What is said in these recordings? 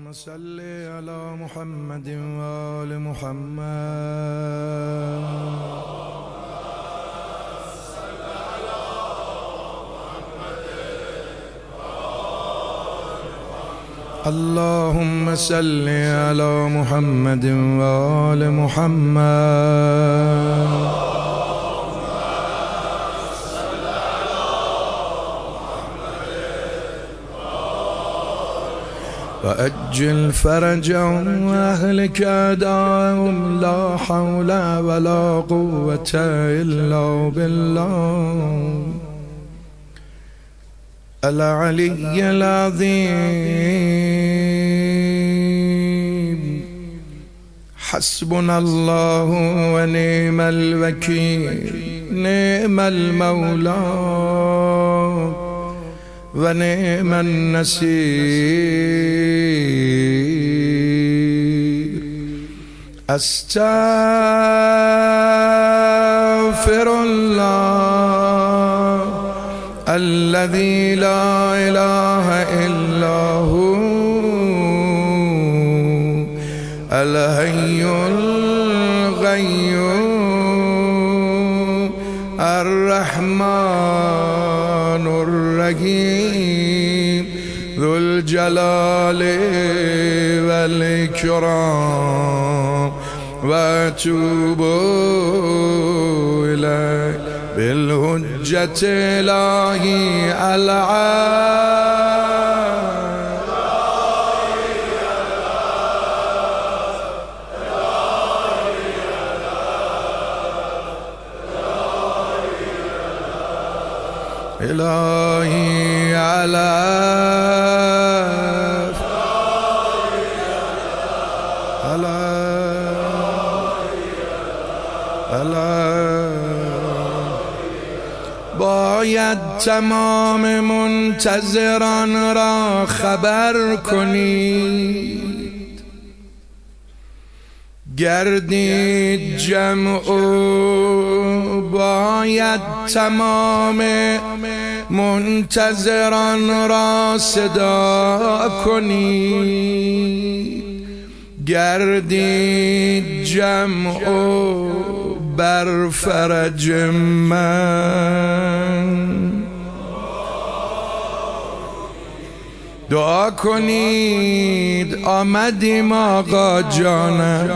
اللهم صل على محمد وآل محمد. اللهم صل على محمد وآل محمد. وأجل فرجهم وأهلك أعداءهم لا حول ولا قوة إلا بالله العلي العظيم. حسبنا الله ونعم الوكيل، نعم المولى ونعم النصير. أستغفر الله الذي لا إله إلا هو الحي القيوم الرحمن الرحيم ذو الجلال والإكرام. وأتوب إليه بالحجة إلهي إلهي على باید تمام منتظران را خبر کنید، گردید جمع باید تمام منتظران را صدا کنید، گردید جمع بر فرج من دعا کنید. آمدیم آقا جانم،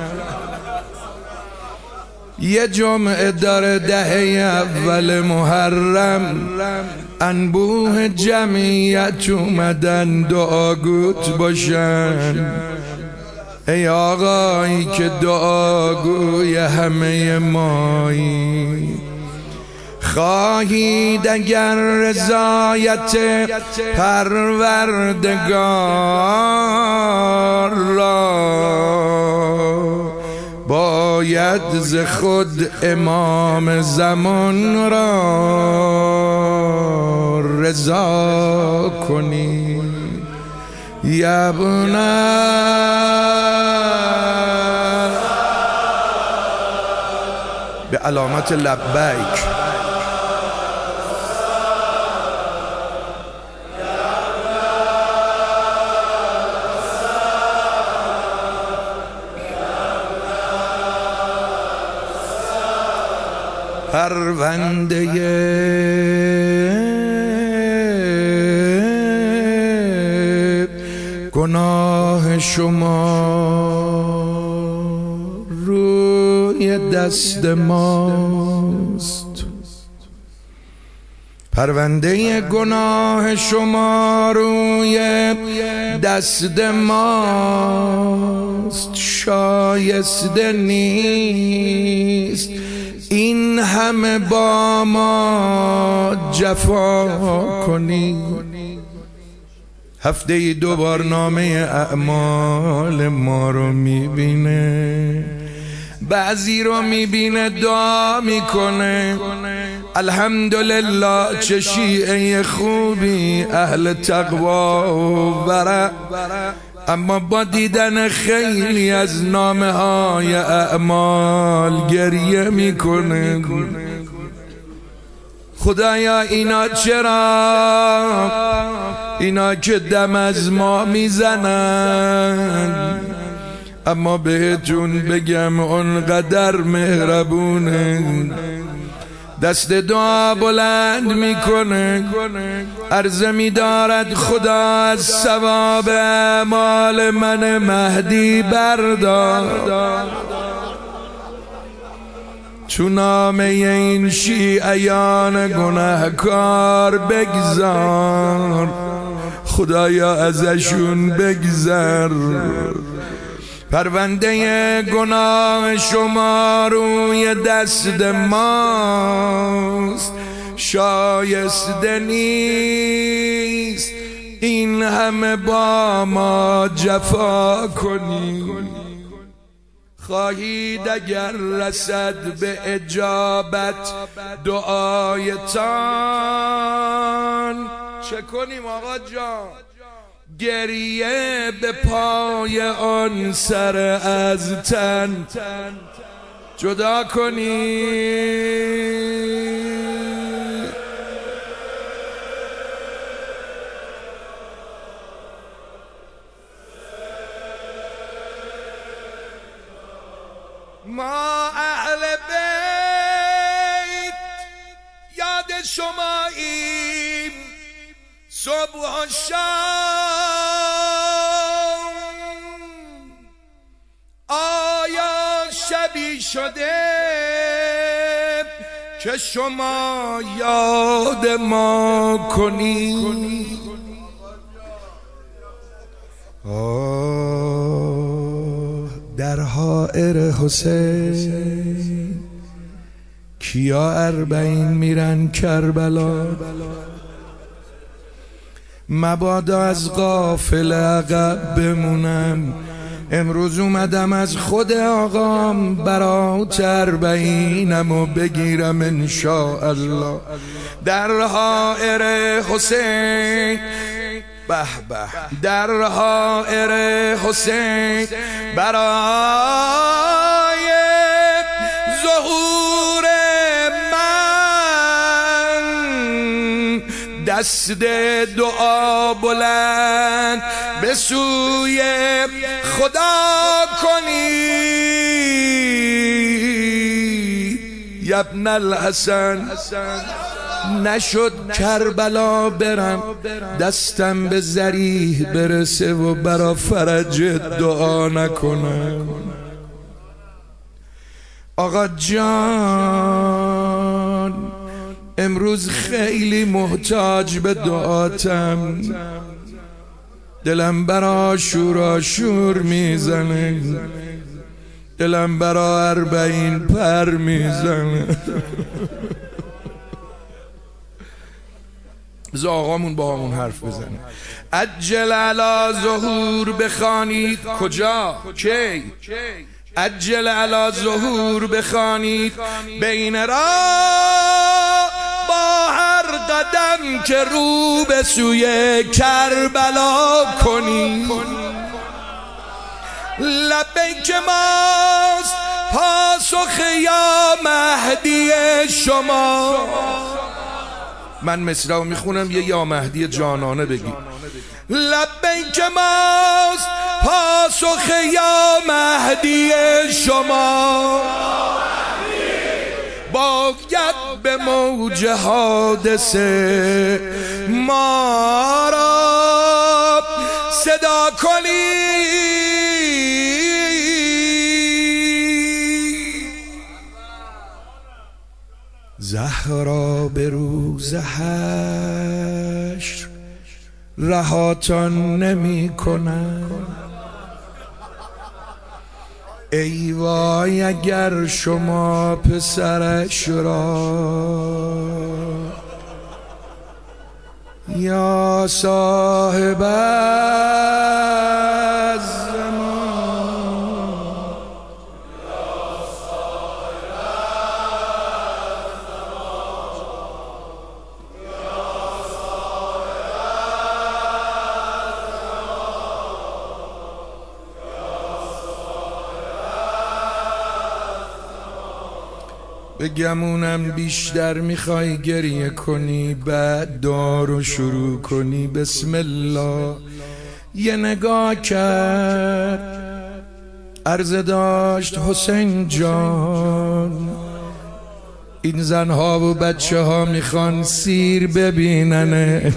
یه جمعه داره دهه اول محرم، انبوه جمعیت اومدن دعاگوت باشن. ای آقایی که دعاگوی همه مایی، خواهید اگر رضایت پروردگار را، باید ز خود امام زمان را رضا کنی. یبنا به علامت لبیک. پرونده گناه شما روی دست ماست، پرونده گناه شما روی دست ماست. شایسته نیست این همه با ما جفا کنی. هفته 2 بار نامه اعمال ما رو میبینه، بعضی رو میبینه دعا میکنه. الحمدلله چه شیعه خوبی، اهل تقوا و ورع. اما با دیدن خیلی از نامه های اعمال گریه میکنه. خدایا اینا چرا اینا که دم از ما میزنن، اما بهتون بگم اونقدر مهربونه، دست دعا بلند میکنه، عرضه میدارد خدا از ثواب اعمال من مهدی بردار، تو نامه این شیعیان گناهکار بگذار، خدایا ازشون بگذر، پرونده گناه شما روی دست ماست، شایسته نیست این همه با ما جفا کنی. خواهید اگر رسد به اجابت دعایتان چه کنیم آقا جان؟ گریه به پای آن سر از تن جدا کنیم. ما اهل بیت یاد شماییم صبح و شام، آیا شبی شده که شما یاد ما کنید؟ در حائر حسین کیا اربعین میرن کربلا، مبادا از غافل عقب بمونم، امروز اومدم از خود آقام برات اربعینم و بگیرم انشاءالله. در حائر حسین به به، در حائر حسین برای ظهور من دست دعا بلند به سوی خدا کنید. ابن الحسن نشد کربلا برم، دستم به ذریح برسه و برا فرج دعا نکنم. آقا جان امروز خیلی محتاج به دعاتم، دلم برا شور میزنه، دلم برا اربعین پر میزنه. بذار آقامون با همون حرف بزنه. عجل علی ظهور بخوانید. کجا؟ کی؟ عجل علی ظهور بخوانید بین را با هر قدم که رو به سوی کربلا کنی. لبیک ماست پاسخ یا مهدی شما. من مصرعو میخونم یه یا مهدی جانانه بگی. لبیک ماست پاسخ یا مهدی شما. باید به موج حادثه ما را صدا کنی. زهرا به روز حشر رهاتان نمی کنم. ای وای اگر شما پسرش را یا صاحب بگمونم بیشتر میخوای گریه کنی، بعد دارو شروع کنی. بسم الله. یه نگاه کرد، عرضه داشت حسین جان، این زنها و بچه ها میخوان سیر ببیننه.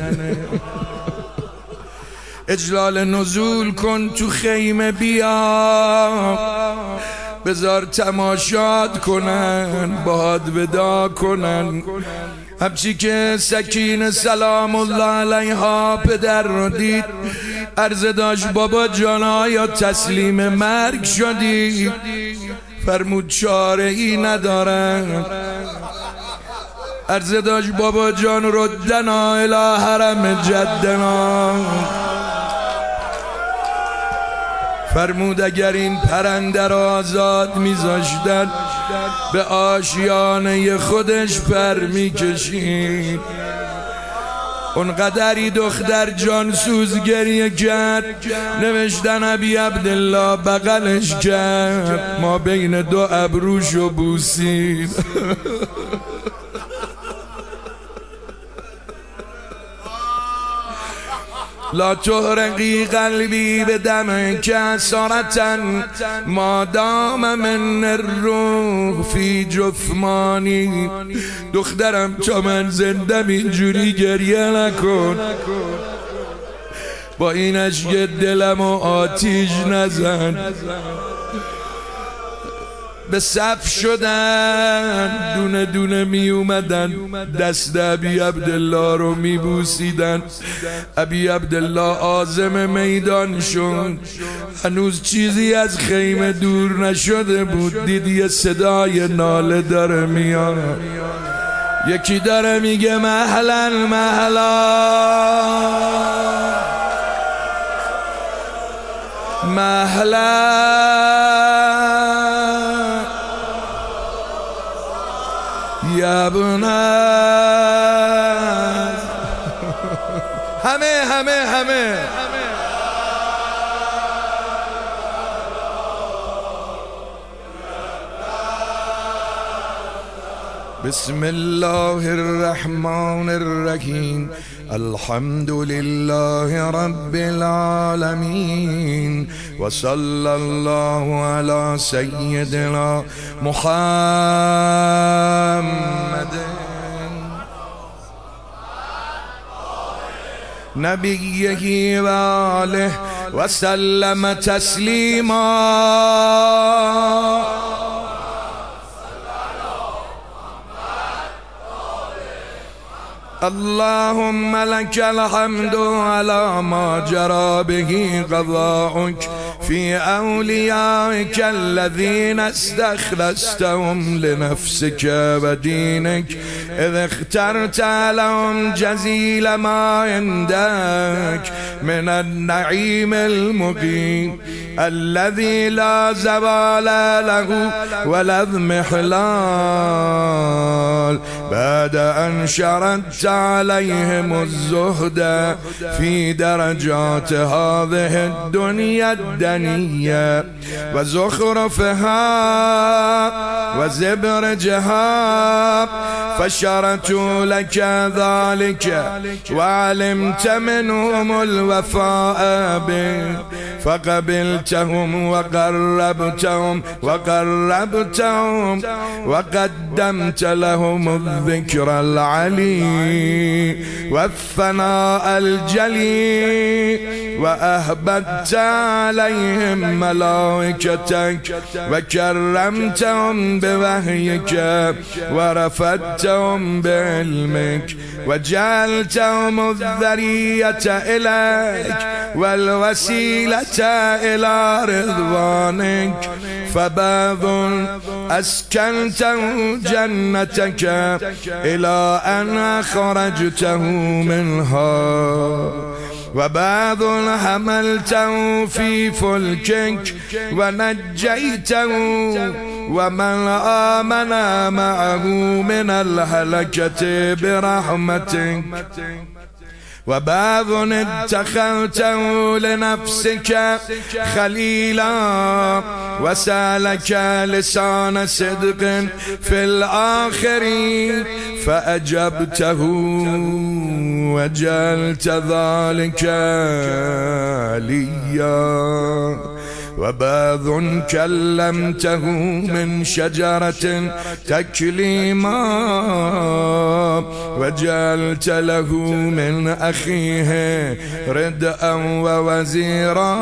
اجلال نزول کن تو خیمه، بیا بذار تماشات کنن، باهات ودا کنن. همچی که سکینه سلام الله علیها پدر رو دید، عرضه داشت بابا جانا یا تسلیم مرگ شدی؟ فرمود چاره ای ندارم. عرضه داشت بابا جان ردنا الی حرم جدنا. فرمود اگر این پرنده را آزاد میذاشتن به آشیانه خودش پر میکشید. اونقدری دختر جان سوز گریه کرد، نوشتن ابی عبدالله بغلش کرد، ما بین دو ابروشو بوسید. لا تحرقی قلبی به دم کسارتا ما دام من الروح فی جثمانی. دخترم تا من زندم اینجوری گریه نکن، با این اشک دلم و آتیش نزن. به صف شدن، دونه دونه می اومدن، دست ابی عبدالله رو می بوسیدن. ابی عبدالله عازم میدان شد، هنوز چیزی از خیمه دور نشده بود، دید یه صدای ناله داره میاد، یکی داره میگه مهلا مهلا مهلا یا بنات. همه بسم الله الرحمن الرحیم. الحمد لله رب العالمين وصلى الله على سيدنا محمد نبيه وآله وسلم تسليما. اللهم لك الحمد على ما جرى به قضاؤك في أوليائك الذين استخلصتهم لنفسك ودينك، إذ اخترت لهم جزيل ما عندك من النعيم المقيم الذي لا زوال له ولا اضمحلال، بعد أن شردت عليهم الزهد في درجات هذه الدنيا الدنية وزخرفها وزبرجها، فشرتوا لك ذلك وعلمت منهم الوفاء به، فقبلتهم وقربتهم وقدمت لهم الذكر العلي والثناء الجلي، وأهبت عليهم ملائكتك وكرمتهم بوحيك ورفدتهم بعلمك وجعلتهم الذرية إليك والوسيلة إلى رضوانك، فبعض أسكنته جنتك إلى أن أخرجته منها، وبعض حملته في فلكك ونجيته ومن آمن معه من الهلكة برحمتك، وبعض اتخذته لنفسك خليلا وسالك لسان صدق في الآخرين فأجبته وجعلت ذلك ليا وبعض كلمته من شجرة تكليما وجعلت له من أخيه ردءا ووزيرا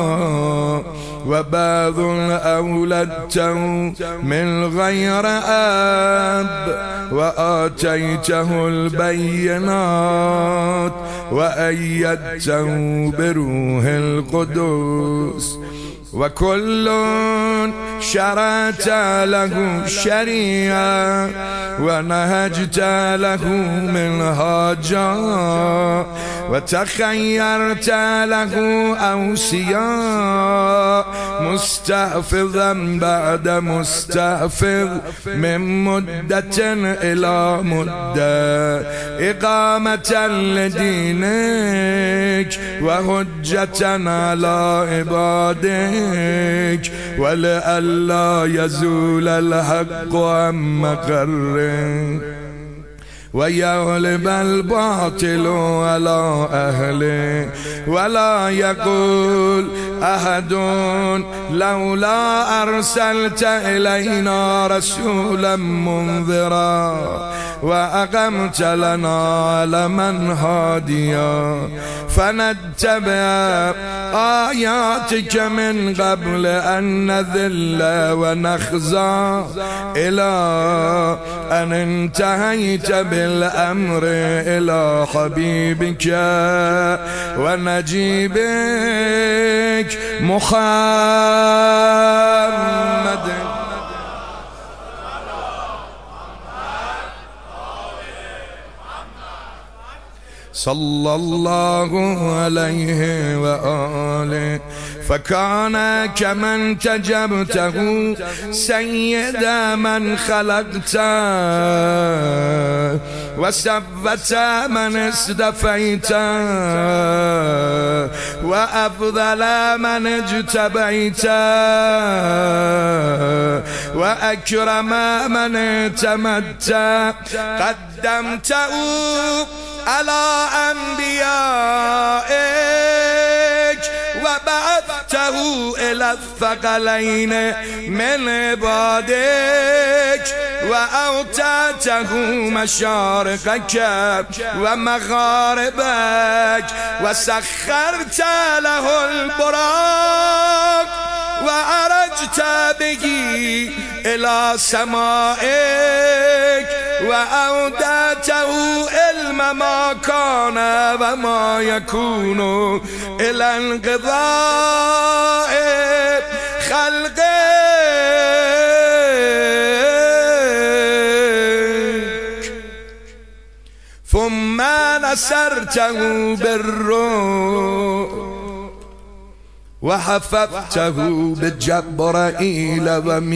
وبعض أولدته من غير أب وآتيته البينات وأيدته بروح القدس وكل شرعت له شريعة ونهجت له منهاجا وتخيرت له أوصياء مستحفظا بعد مستحفظ من مدة إلى مدة إقامة لدينك وهجة على عبادك ولئلا يزول الحق عن مقره ويغلب الباطل على أهله ولا يقول أحد لولا أرسلت إلينا رسولا منذرا وأقمت لنا علما هاديا فنتبع آياتك من قبل أن نذل ونخزى إلى أن انتهيت بالأمر إلى حبيبك ونجيبك محمد صلى الله عليه وآله فكان كمن تجبته سيد من خلقت وسبت من استفيت وأفضل من اجتبيت وأكرم من اعتمدت قدمته على أنبيائك وبعثته إلى الثقلين من عبادك وأوتاته مشارقك ومغاربك وسخرت له البراق وعرجت به إلى سمائك وأودته علم ما كان وما يكون إلى انقضاء خلقك ثم نصرته بالروح وحفظته بجبرائيل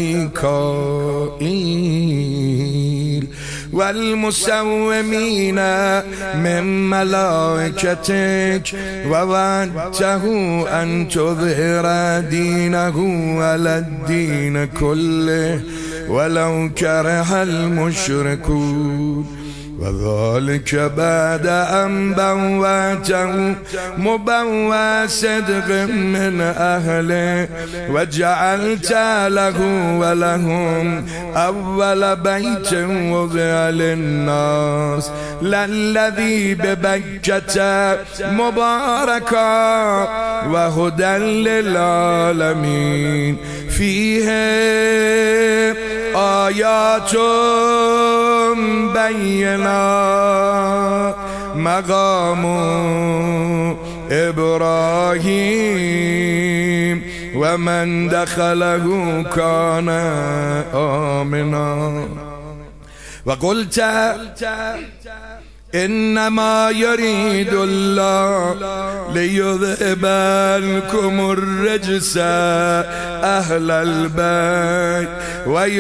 وميكائيل والمسومين من ملائكتك ووعدته أن تظهر دينه على الدين كله ولو كره المشركون وذلك بعد أن بوأته مبوى صدق من أهله وجعلت له ولهم أول بيت وضع للناس للذي ببكة مباركا وهدى للعالمين فيه آيات بينات مقام إبراهيم ومن دخله كان آمنا وقلت إنما يريد الله ليذهب عنكم الرجس أهل البيت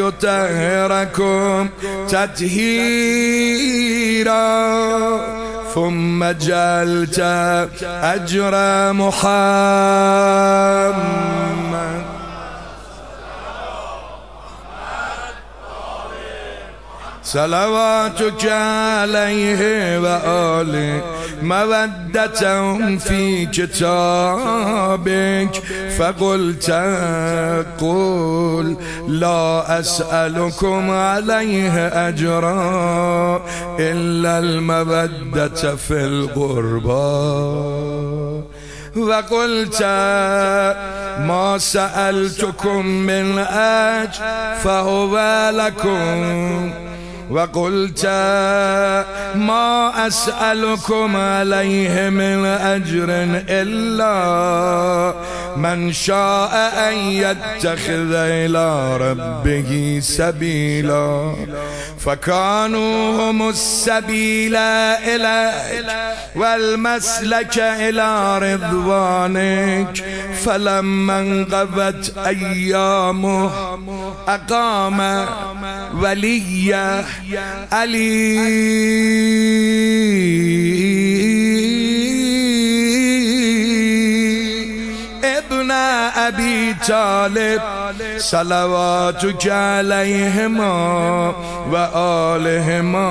ويطهركم تطهيرا ثم جعلت أجر محمد صلواتك عليه وآله مودة في كتابك فقلت قل لا أسألكم عليه أجرا إلا المودة في القربى وقلت ما سألتكم من أجر فهو لكم وقلت ما أسألكم عليه من أجر إلا من شاء أن يتخذ إلى ربه سبيلا فكانوا هم السبيل إليك والمسلك إلى رضوانك فلما انقضت أيامه أقام وليه علي ابن أبي طالب صلواتك عليهما وآلهما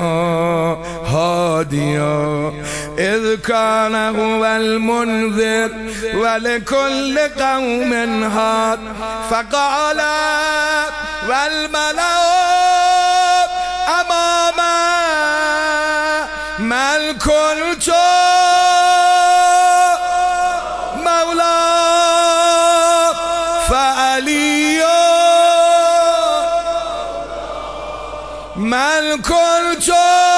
هاديا إذ كان هو المنذر ولكل قوم هاد فقال والملأ أماما من كنت مولا فعلي من كنت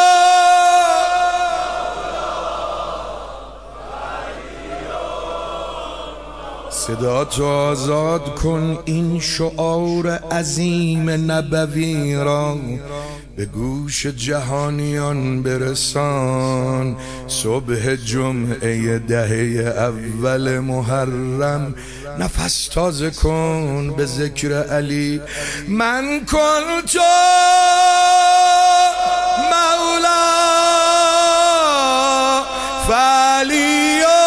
صداتو آزاد کن این شعار عظیم نبوی را به گوش جهانیان برسان صبح جمعه دهه اول محرم نفس تازه کن به ذکر علی من کنت مولا فعلی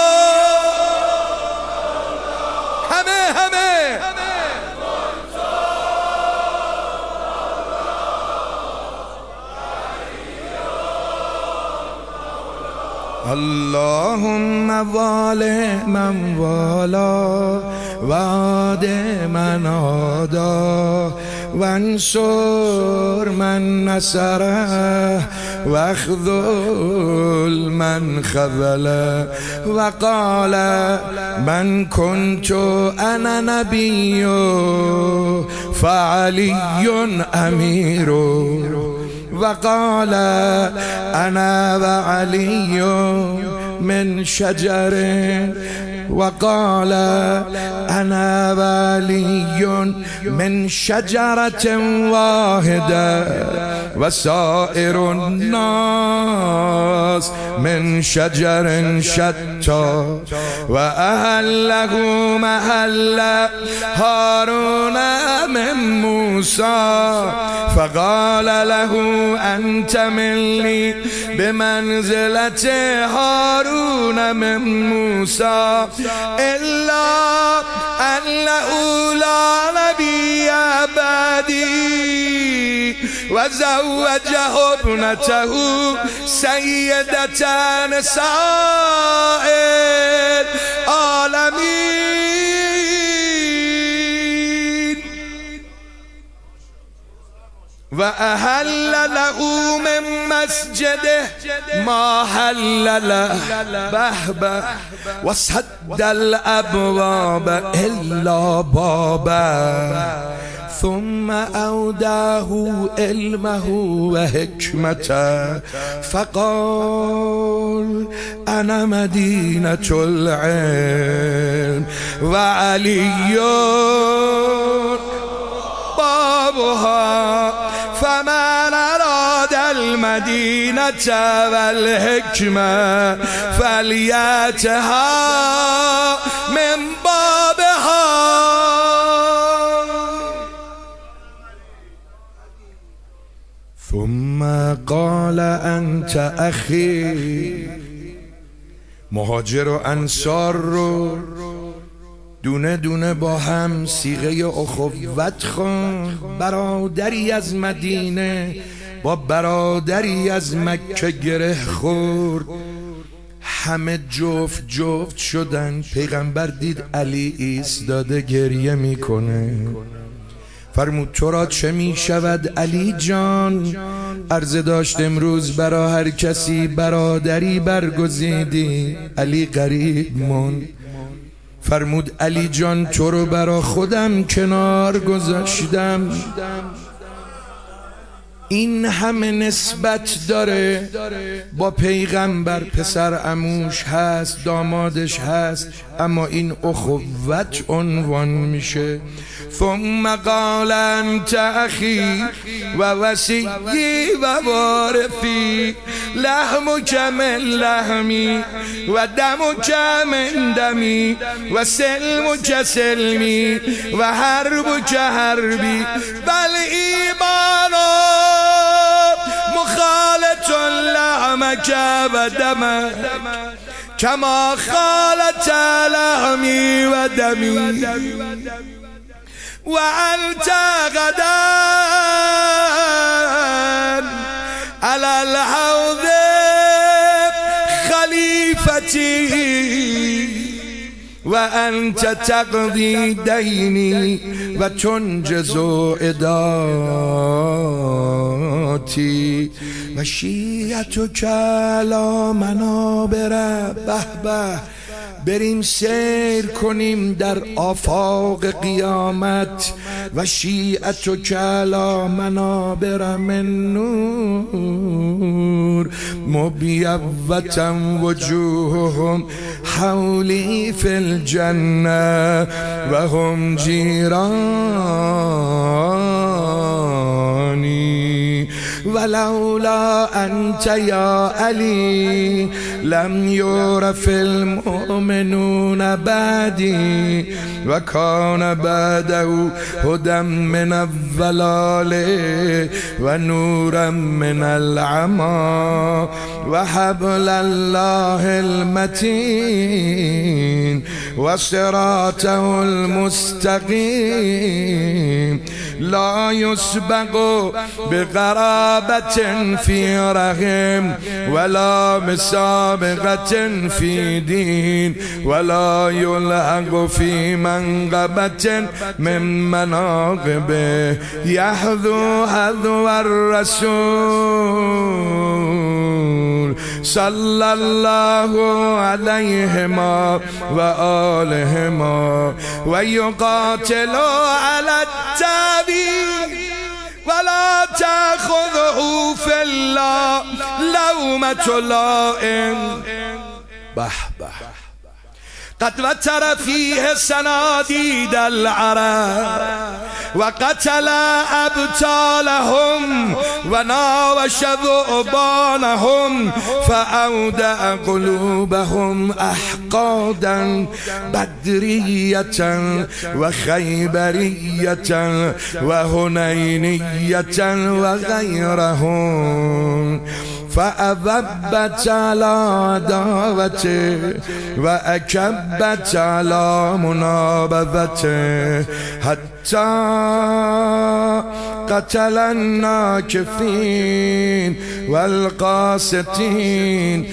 اللهم وال من والا وعد من عادا وانصر من نصره واخذل من خذله وقال من كنت انا نبي فعلي امير وقال أنا وعلي من شجر وقال أنا وعلي من شجرة واحدة وسائر الناس من شجر شتى وأهله محل هارون من موسى فقال له أنت مني بمنزلة هارون من موسى إلا أنه لا نبي بعدي وزوجه ابنته سيدة نساء العالمين وأهل له من مسجده ما حل له بهبه وسد الأبواب إلا بابا ثم أوداه علمه وحكمته فقال أنا مدينة العلم وعلي بابها فمن أراد المدينة والحكمة فليأتها من بابها ثم قال أنت أخي مهاجر و انصار رو دونه دونه با هم صیغه اخوت خوان. برادری از مدینه با برادری از مکه گره خورد، همه جفت جفت شدن. پیغمبر دید علی ایستاده گریه میکنه، فرمود تو را چه می شود علی جان؟ عرضه داشت امروز برا هر کسی برادری برگزیدی. علی غریب موند، فرمود علی جان تو رو برا خودم کنار گذاشتم. این همه نسبت داره با پیغمبر، پسر عموش هست، دامادش هست، اما این اخوت عنوان میشه. ثم قال انت اخی و وصیی و وارثی، لحمک من لحمی و دمک من دمی و سلمک سلمی و حربک حربی، بل ایمانا مخالط لحمک و دمک کما خالط لحمی و دمی و انت غدا علی الحوض خلیفتی و انت تقضی دینی و تنجز عداتی و شیعتک علی منابر. به به، بریم سیر کنیم در آفاق قیامت. و شیعتک علی منابر من نور مبیضة وجوههم حولی فی الجنه و هم جیرانی. ولولا انت یا علی لم یعرف المؤمنون بعدی و کان بعده هدی من الضلال و نورا من العمی و حبل الله المتین و صراطه المستقیم لا يسبق بقرابة في رحم ولا مسابقة في دين ولا يلحق في منقبة من مناقبه يحذو حذو الرسول صلى الله عليهما وآلهما ويقاتل على التابعين ولا تأخذه في الله لومة لائم. به به، قد وتر فيه سناديد العرب وقتل أبطالهم وناوش ذؤبانهم فأودع قلوبهم أحقادا بدرية وخيبرية وهنينية وغيرهم، فأذبت على عداوته وأكبت على منابذته حتى قتل الناكفين والقاسطين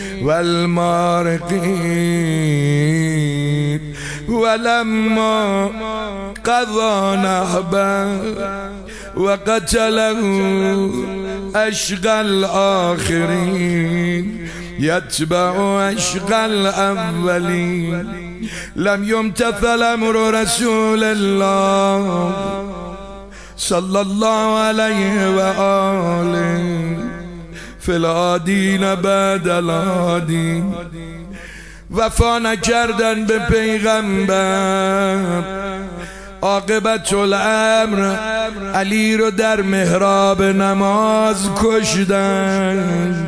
والمارقين. ولما قضى نهبه وقتله أشقى الآخرين يتبع أشقى الأولين لم يمتثل أمر رسول الله صلى الله عليه وآله في العادين بعد العادين. وفا نکردن به پیغمبر، عاقبت الامر علی رو در محراب نماز کشتن.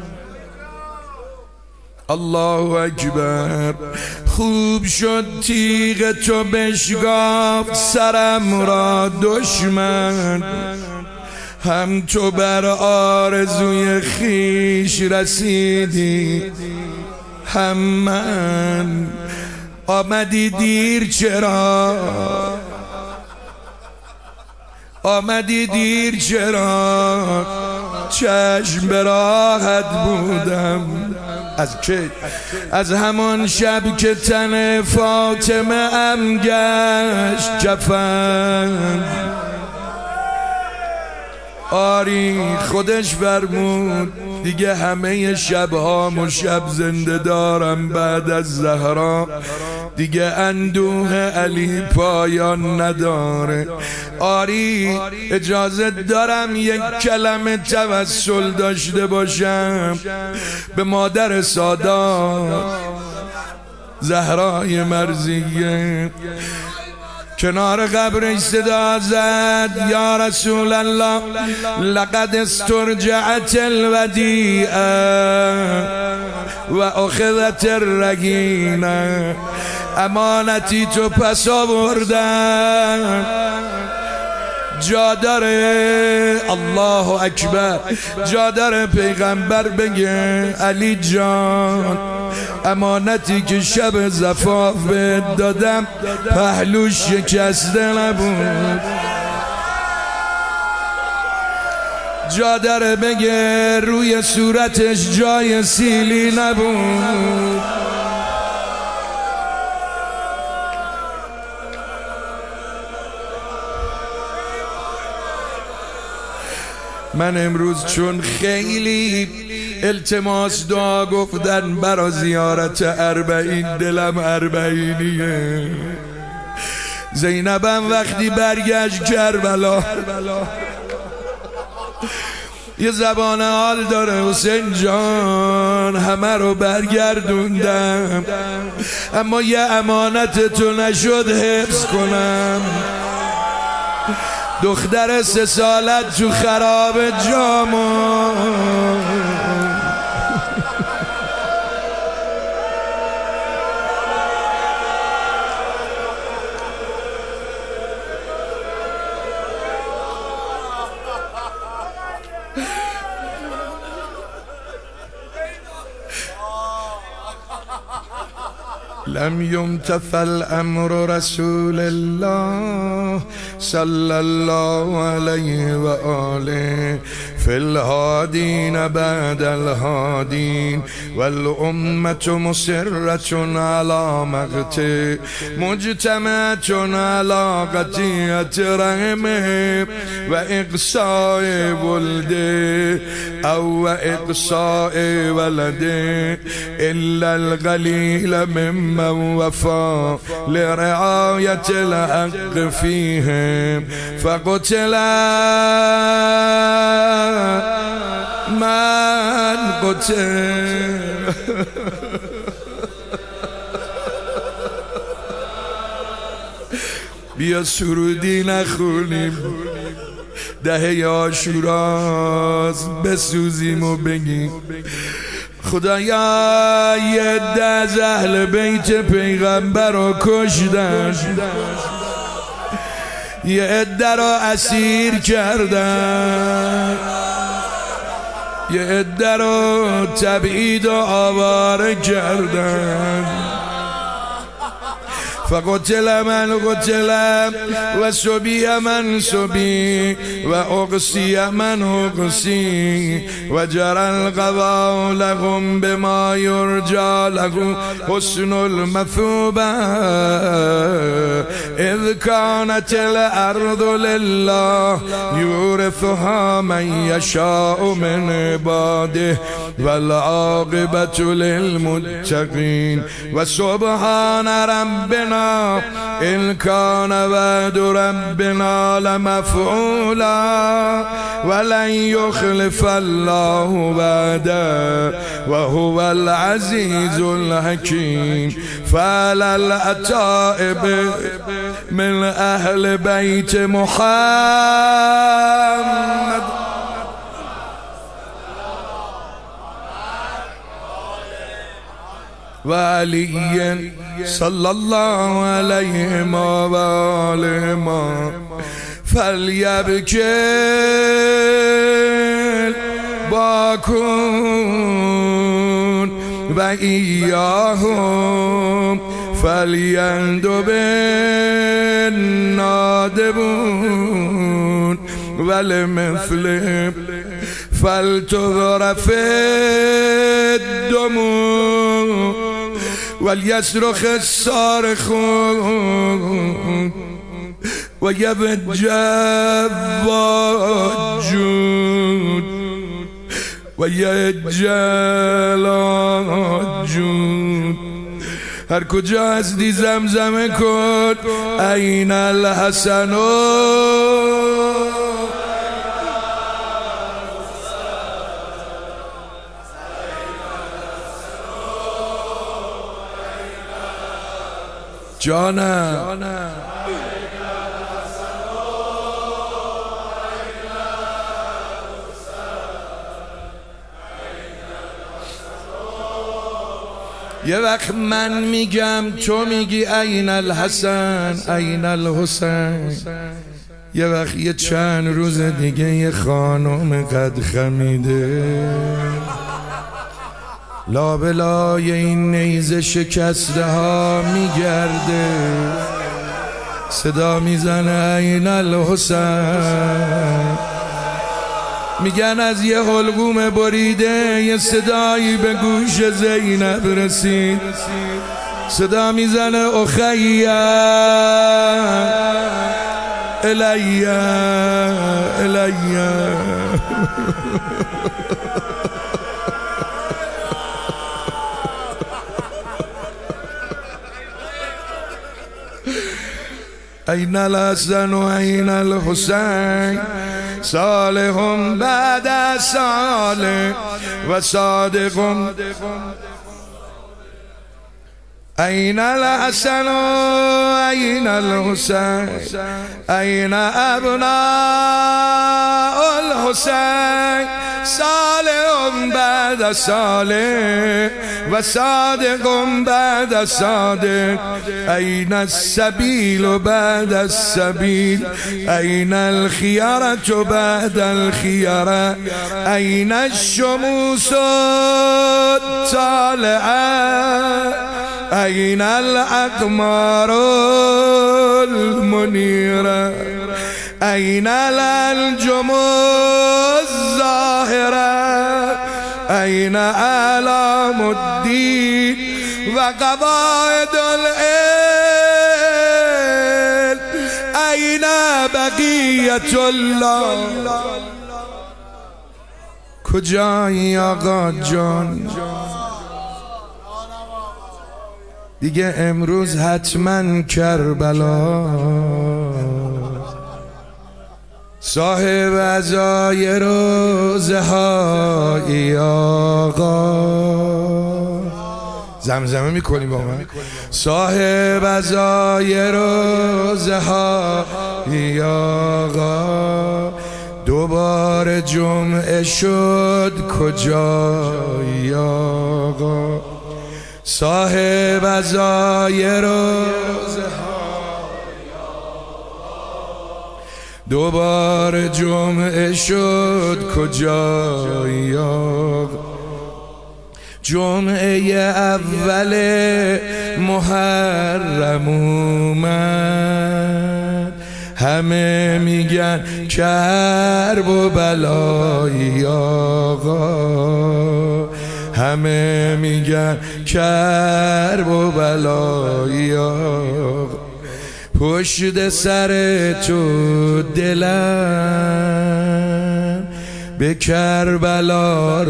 الله اکبر. خوب شد تیغ تو بشکافت سرم را دشمن، هم تو بر آرزوی خیش رسیدی هممن آمدی دیر چرا آمدی دیر چرا چشم به راحت بودم از که از همان شب که تن فاطمه ام گشت کفن آری خودش فرمود دیگه همه شبهامو شب زنده دارم بعد از زهرا دیگه اندوه علی پایان نداره آری اجازه دارم یک کلمه توسل داشته باشم به مادر سادات زهرای مرضیه کنار قبرش صدا زد یا رسول الله لقد استرجعت الودیعه و اخذت الرهینه امانتی تو پس آوردن جا داره الله اکبر جا داره پیغمبر بگه علی جان امانتی که شب زفاف بهت دادم پهلوش شکسته نبود جا داره بگه روی صورتش جای سیلی نبود من امروز چون خیلی التماس دعا گفتن برا زیارت اربعین دلم اربعینیه زینبم وقتی برگشت کربلا یه زبان حال داره حسین جان همه رو برگردوندم اما یه امانت تو نشد حفظ کنم دختر 3 سالت تو خراب جامو لم يمتثل امر رسول الله صلى الله عليه وآله في الهادين بعد الهادين والأمة مسرة على مقته مجتمعة على قطيعة رحمه وإقصاء ولده أو إقصاء ولده إلا القليل ممن وفى لرعاية الحق فيهم فقتل من قتل بیا سرودی نخونیم دهه عاشوراست بسوزیم و بگیم خدایا یه عده از اهل بیت پیغمبر رو کشتن یه عده رو اسیر کردن یه عده رو تبعید و آواره کردن فقتل من قتل و سبی من سبی و اقصی من اقصی و جرى القضاء لهم بما يرجى له حسن المثوبة اذ كانت الارض لله يورثها من يشاء من عباده والعاقبة للمتقين وسبحان ربنا إن كان وعد ربنا لمفعولا ولن يخلف الله وعده وهو العزيز الحكيم فعلى الأتائب من أهل بيت محمد وعلي صلى الله عليه وآله فليبكي باكون و ایاهم فلیندب النادبون ولمثل فلتغرف الدموع ولیصرخ الصارخون ویبج الواجون ویجل الجون. هر کجا هستی زمزمه کن این الحسن جانم. یه وقت من میگم تو میگی این الحسن این الحسین. یه وقت یه چند روز دیگه یه خانم قد خمیده لابلای این نیزه شکسته ها میگرده، صدا میزنه این الحسین. میگن از یه حلقوم بریده یه صدایی به گوش زینب رسید، صدا میزنه اخیا الیا الیا. این الحسن و این الحسین صالح بعد صالح و صادق. این الحسن و این الحسین این ابناء الحسین صالح بعد صالح و صادق بعد صادق. این السبیل بعد السبیل این الخیارة بعد الخیارة این الشموس الطالعة این الاقمار المنیرة این الانجم الظاهرة این اعلام الدین و قواعد العلم این بقیت الله. کجایی آقا جان؟ دیگه امروز حتما کربلا صاحب عزای روزه های آقا. زمزمه میکنیم با من. صاحب عزای روزه های آقا دوباره جمعه شد کجای آقا. صاحب عزای روزه دوباره جمعه شد کجای آقا. جمعه اول محرم اومد، همه میگن کرب و بلای آقا، همه میگن کرب و بلای آقا. پشت سر تو دلم به کربلا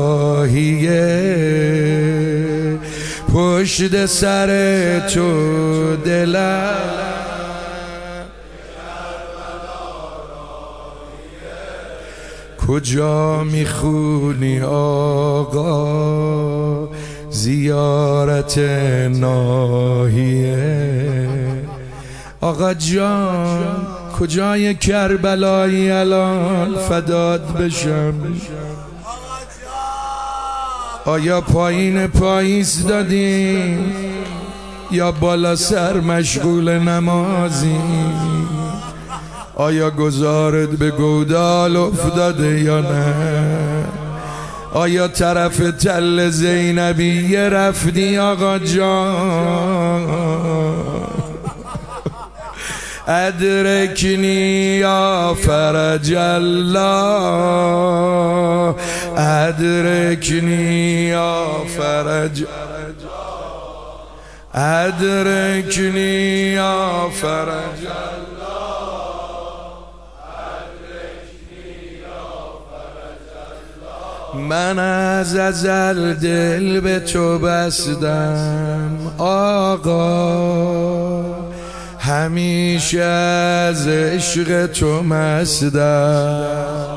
راهیه، پشت سر تو دلم کجا میخونی آقا زیارت ناهیه. آقا جان کجای کربلایی الان فداد بشم؟ آیا پایین پاییز دادیم یا بالا سر مشغول نمازی؟ آیا گذارت به گودال افتاده یا نه؟ آیا طرف تل زینبیه رفتی آقا جان؟ ادرکنی یا فرج الله، ادرکنی یا فرج، ادرکنی یا فرج من از ازل دل به تو بستم آقا، همیشه از عشق تو مستم.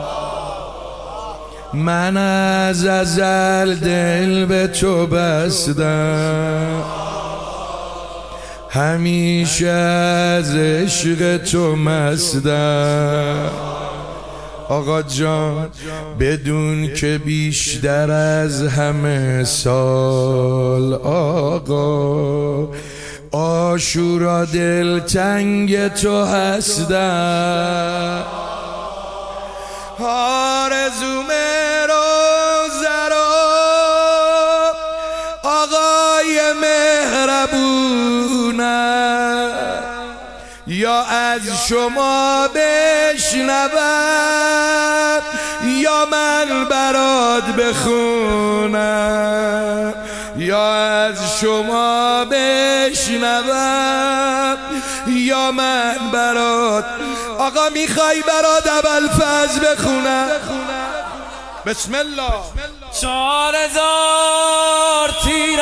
من از ازل دل به تو بستم، همیشه از عشق تو مستم. آقا جان بدون که بیشتر از همه سال آقا، عاشورا دل تنگ تو هستم. آرزوم روزرا آقای مهربونم، یا از شما بشنوم یا من برات بخونم، یا از شما بشنوم یا من برات. آقا میخوای برات ابوالفضل بخونم؟ بسم الله. 4000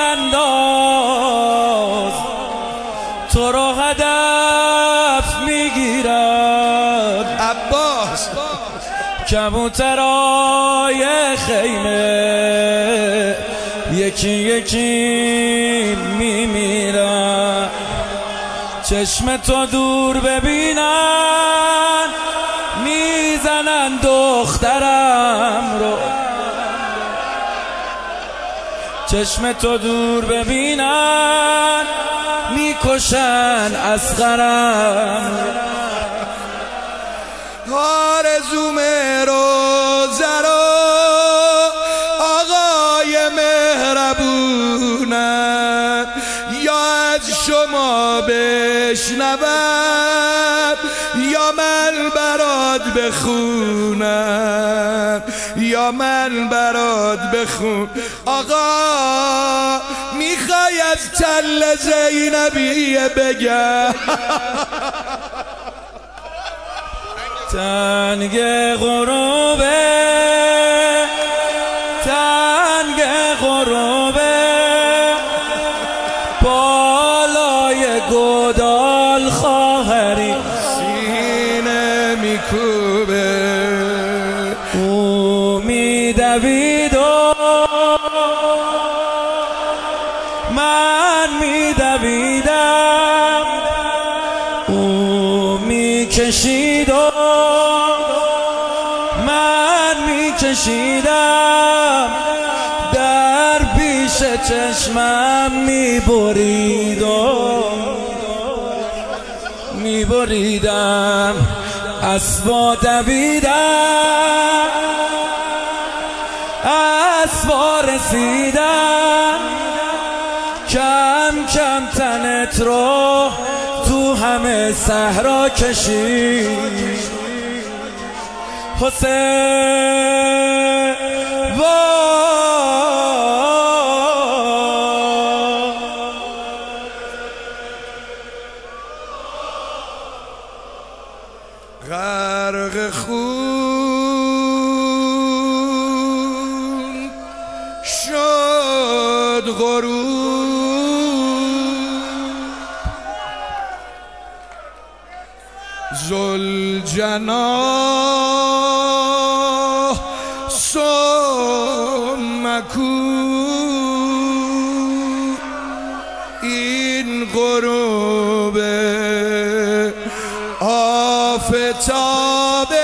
تیرانداز تو رو هدف میگیرد، عباس کبوترای خیمه یکی یکی میمیرن، چشم تو دور ببینن میزنن دخترم رو، چشم تو دور ببینن میکشن اصغرم. آرزوم روزرا آقای مهربونم، یا از شما بشنوم یا من برات بخونم، یا من برات بخون. آقا میخوای از تل زینبیه بگم؟ تنگ غروبه، تنگ غروبه، بالای گودال خواهری سینه میکوبه. او میدوید و من میدویدم، او میکشید و من میکشیدم، در پیش چشمم میبرید و میبریدم، اسبا دویدم، اسبا رسیدم، کم کم تنت رو تو همه صحرا کشید حسین. غرق خون شد غروب، ذوالجناح سمکو. این غروب آفتاب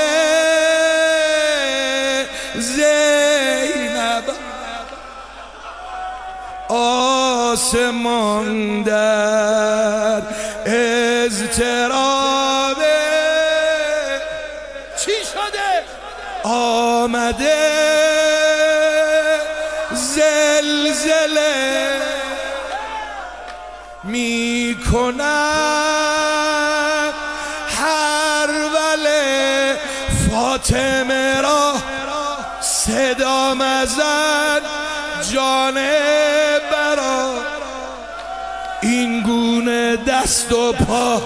زینب، آسمان در اضطراب چی شده؟ آمده کنم هر وله فاطمه را صدا مزن جان برا این گونه دست و پا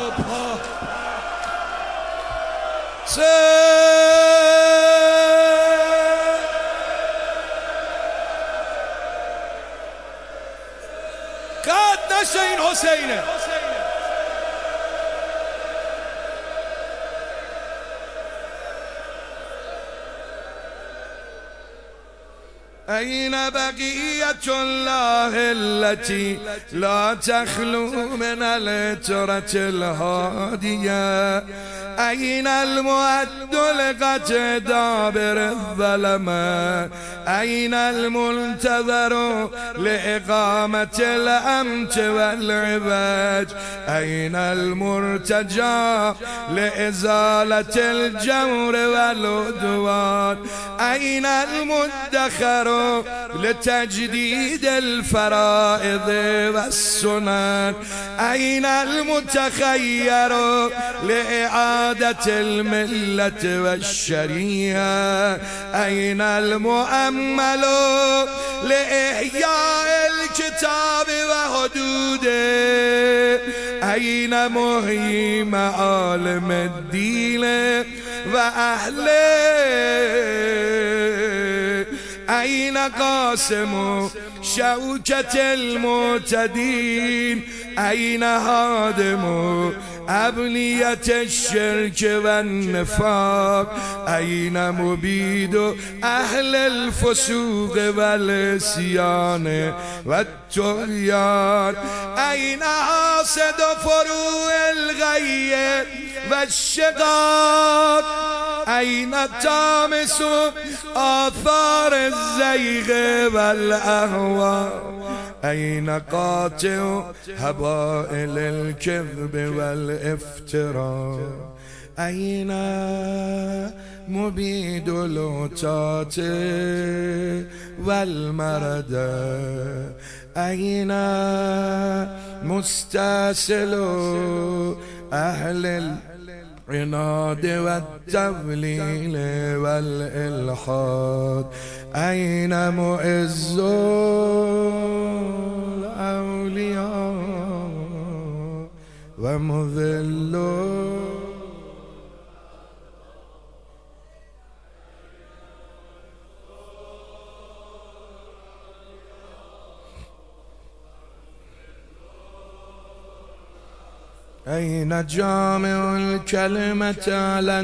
قد نشه این حسینه أين بقية الله التي لا تخلو من الترة الهادية أين المؤد لقتل دابر الظلمة أين المنتظر لإقامة الأمت والعباد أين المرتجى لإزالة الجور والعدوان أين المدخر لتجديد الفرائض والسنن أين المتخير لإعادة الملة والشريعة أين المؤمل لإحياء الكتاب وحدوده أين محيي معالم الدين وأهله أين قاسم شوكة المعتدين أين هادم أبنية الشرك والنفاق أين مبيد أهل الفسوق والعصيان والطغيان أين حاسد فروع الغي والشقاق أين تامس آثار الزيغ والأهواء أين قاطع هبائل الكذب والافتراء أين مبيد العتاة والمرد أين مستأصل أهل العناد والتضليل والإلحاد أين معز الأولياء ومذل أين جامع الكلمة على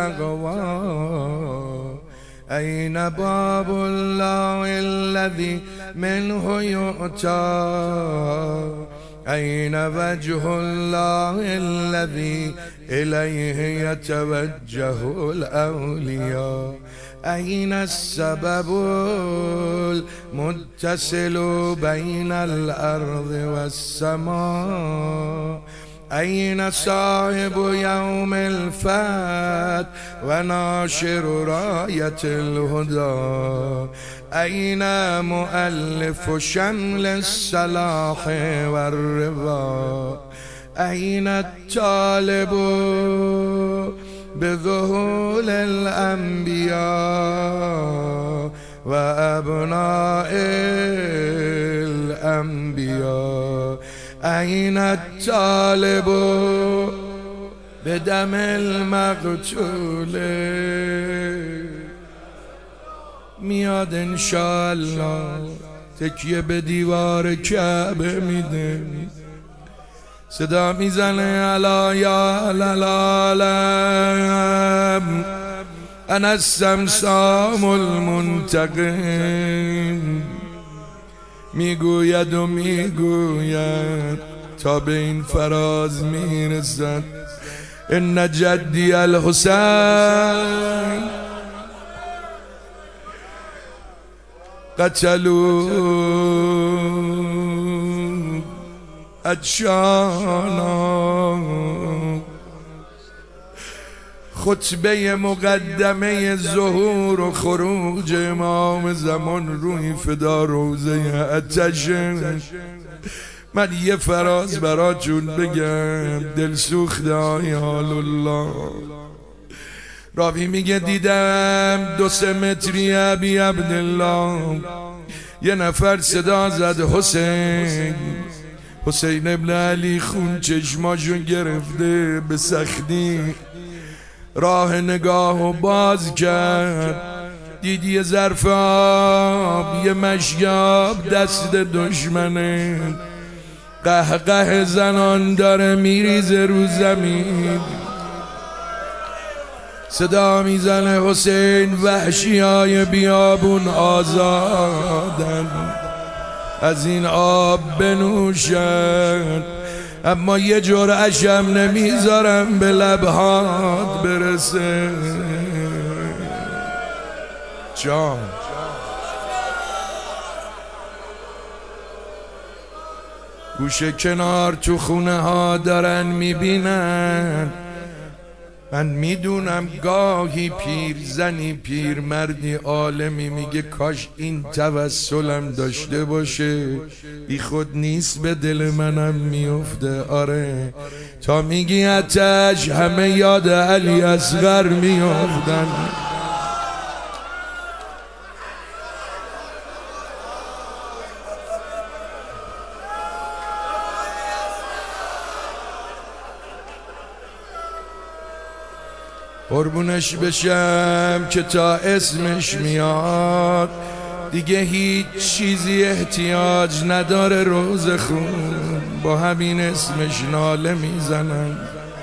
التقوى أين باب الله الذي منه يؤتى أين وجه الله الذي إليه يتوجه الأولياء أين السبب المتصل بين الأرض والسماء أين صاحب يوم الفتح وناشر راية الهدى أين مؤلف شمل الصلاح والرضا أين الطالب بظهور الأنبياء وأبناء الأنبياء أين الطالب بدم المقتول میاد انشالله تکیه به دیوار کعبه میده صدا میزنه الا یا العالم انا السمسام المنتقم میگوید و میگوید تا به این فراز میرسد ان جدی الحسین قتلوا ادشانا خطبه مقدمه ظهور و خروج امام زمان روی فدا روزه اتش من یه فراز براتون بگم، دل سوخته های حال الله. راوی میگه دیدم 2-3 متری ابی عبدالله یه نفر صدا زد حسین. حسین ابن علی خون چشماشون گرفته به سختی، راه نگاهو باز کرد، دید یه ظرف آب، یه مشیاب دست دشمنه، قهقه زنان داره میریزه رو زمین. صدا میزنه حسین وحشی های بیابون آزادن، از این آب بنوشن، اما یه جرعشم نمیذارم به لبهات برسه. جان گوشه کنار تو خونه ها دارن میبینن. من میدونم گاهی پیرزنی پیرمردی عالمی میگه کاش این توسلم داشته باشه، بی خود نیست به دل منم میفته. آره تا میگی آتش همه یاد علی اصغر میافتن. قربونش بشم که تا اسمش میاد دیگه هیچ چیزی احتیاج نداره روز خون، با همین اسمش ناله میزنن.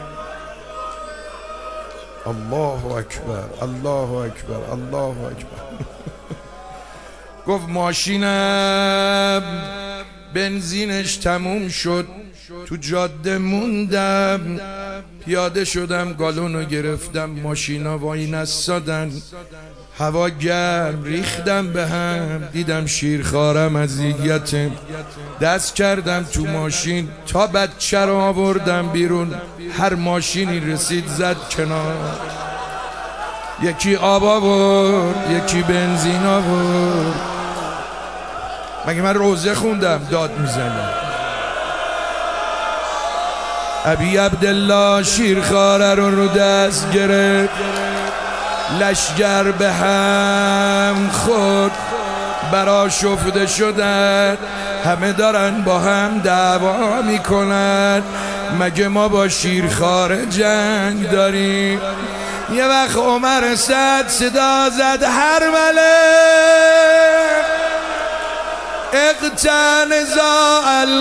الله اکبر الله اکبر الله اکبر. گفت ماشینم بنزینش تموم شد، تو جاده موندم، پیاده شدم گالونو گرفتم، ماشینا وای نستادن، هوا گرم، ریختم به هم، دیدم شیرخوارم اذیتم، دست کردم تو ماشین تا بچه رو آوردم بیرون. هر ماشینی رسید زد کنار، یکی آب آورد، یکی بنزین آورد. مگه من روزه خوندم داد میزنم؟ ابی عبدالله شیرخواره رو دست گرفت، لشگر به هم خود برا شفته شدن، همه دارن با هم دعوا میکنن. مگه ما با شیرخواره جنگ داریم؟ یه وقت عمر سعد صدا زد هرمله اقتنزا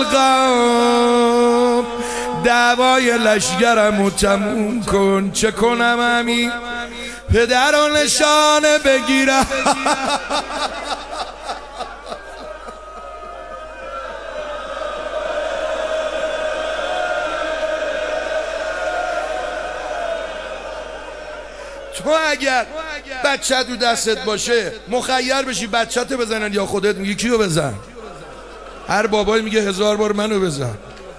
القوم، دعوای لشگرمو تموم کن. چه کنم همین پدر و نشانه بگیرم. تو اگر بچه تو دستت باشه مخیر بشی بچه بزنن یا خودت میگی کیو بزن؟ هر بابایی میگه 1000 بار منو بزن.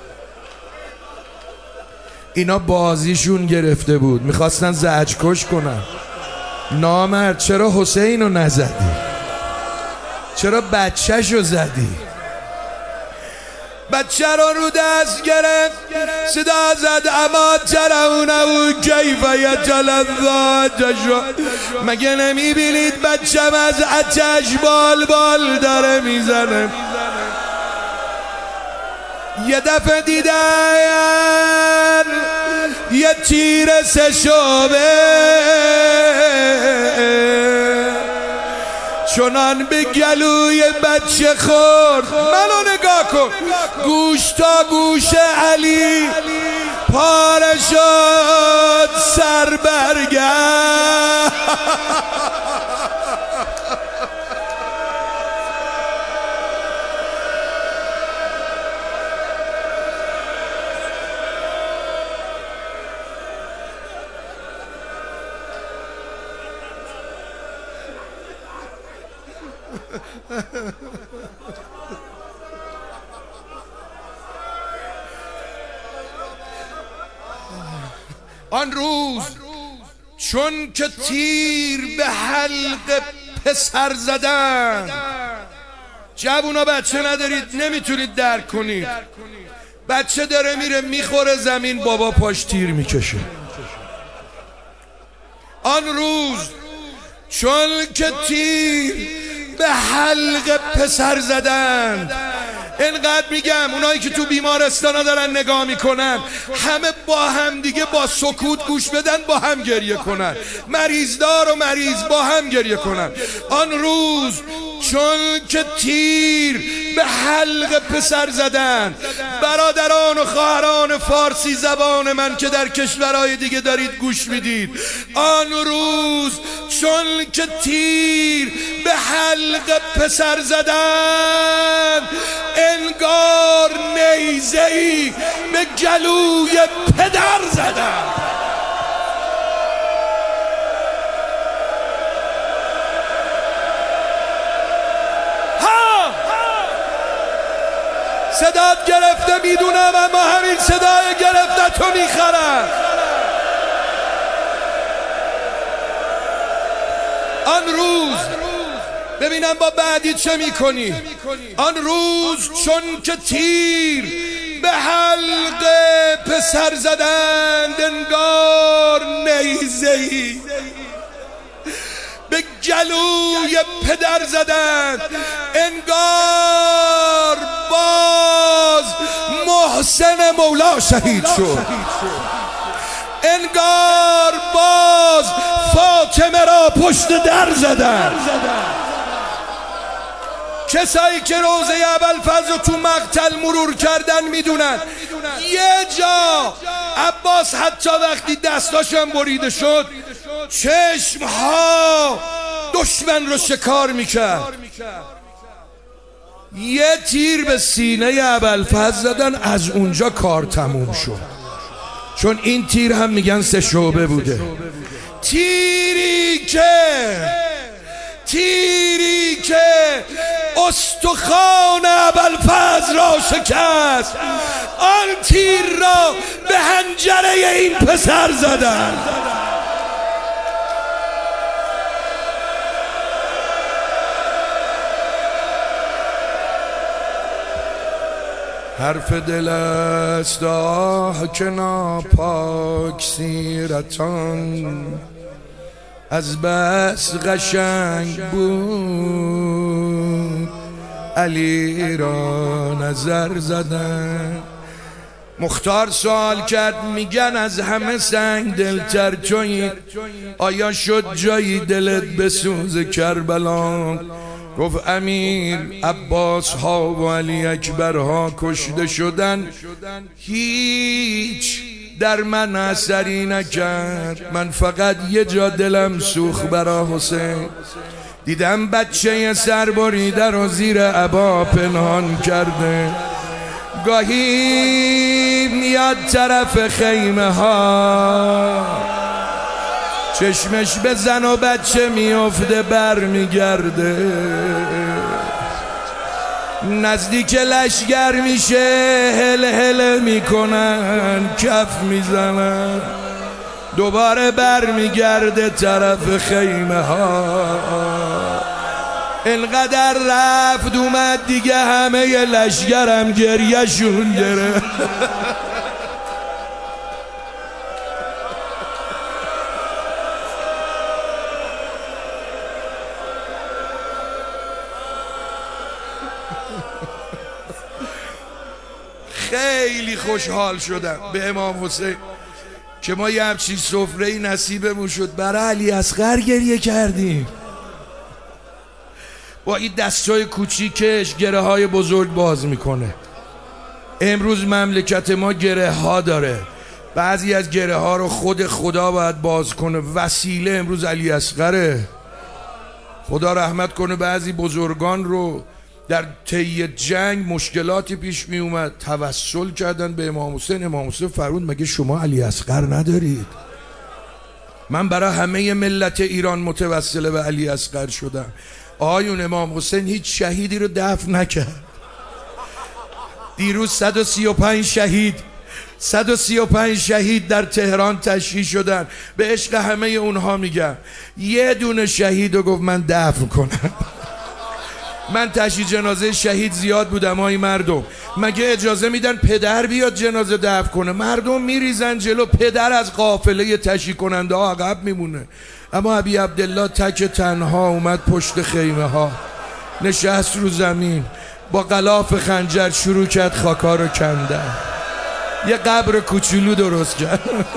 اینا بازیشون گرفته بود، میخواستن زجرکش کنن. نامرد چرا حسینو نزدی؟ چرا بچه‌شو زدی؟ بچه رو دست گرفت، صدا زد اما ترونه کیف یتلذذ. مگه نمیبینید بچم از آتش بال بال داره میزنه؟ یه دفعه دیدن یه تیر 3 شعبه چنان به گلوی بچه خورد. منو نگاه کن، گوش تا گوش علی پاره شد، سر برگشت. آن روز چون که تیر به حلق پسر زدن، جوونا بچه ندارید نمیتونید درک کنید. بچه داره میره میخوره زمین، بابا پاش تیر میکشه. آن روز چون که تیر به حلق پسر زدند. اینقدر میگم اونایی که تو بیمارستانا دارن نگاه میکنن همه با هم دیگه با سکوت گوش بدن، با هم گریه کنن. مریضدار و مریض با هم گریه کنن. آن روز چون که تیر به حلق پسر زدن. برادران و خواهران فارسی زبان من که در کشورهای دیگه دارید گوش میدید، آن روز چون که تیر به حلق پسر زدن، انگار نیزه‌ای به گلوی پدر زدن. صدات گرفته میدونم، اما همین صدای گرفته تو میخرم. آن روز ببینم با بعدی چه میکنی. آن روز چون که تیر به حلق پسر زدند، انگار نیزه‌ای به گلوی پدر زدند. انگار باز محسن مولا شهید شد. انگار باز فاطمه را پشت در زدند. کسایی که روزه ابوالفضل رو تو مقتل مرور کردن میدونن یه جا عباس حتی وقتی دستاشم بریده شد چشمها دشمن رو شکار میکرد. یه تیر به سینه ابوالفضل زدن، از اونجا کار تموم شد. چون این تیر هم میگن 3 شعبه بوده. تیری که استخوان ابوالفضل را شکست، آن تیر را به حنجره این پسر زدن. حرف دل است آه که ناپاک سیرتان، از بس قشنگ بود علی را نظر زدن. مختار سوال کرد میگن از همه سنگ دلتر تویی، آیا شد جایی دلت بسوز کربلا؟ گفت امیر عباس ها و علی اکبر ها کشته شدن، هیچ در من اثری نکرد. من فقط یه جا دلم سوخت برا حسین. دیدم بچه سربریده رو زیر عبا پنهان کرده، گاهی میاد طرف خیمه ها، چشمش به زن و بچه میفته بر میگرده، نزدیک لشگر میشه هل هل میکنن کف میزنن، دوباره بر میگرده طرف خیمه ها. انقدر رفت اومد دیگه همه لشگرم گریه شون گرفت. خیلی خوشحال شدم به امام حسین که ما یه همچین سفره‌ای نصیبمون شد. برای علی اصغر گریه کردیم، با این دستای کوچیکش گره های بزرگ باز میکنه. امروز مملکت ما گره ها داره، بعضی از گره ها رو خود خدا باید باز کنه. وسیله امروز علی اصغره. خدا رحمت کنه بعضی بزرگان رو در طی جنگ مشکلاتی پیش می اومد، توسل کردن به امام حسین. امام حسین فرمود مگه شما علی اصغر ندارید؟ من برای همه ملت ایران متوسل به علی اصغر شدم. آیون امام حسین هیچ شهیدی رو دفن نکرد. دیروز 135 شهید در تهران تشییع شدن. به عشق همه اونها میگم یه دونه شهید رو گفت من دفن کنم. من تشییع جنازه شهید زیاد بودم. های مردم مگه اجازه میدن پدر بیاد جنازه دفن کنه؟ مردم میریزن جلو، پدر از قافله تشییع کننده ها عقب میمونه. اما ابی عبدالله تک تنها اومد پشت خیمه ها، نشست رو زمین، با غلاف خنجر شروع کرد خاکا رو کندن. یه قبر کوچولو درست کرد.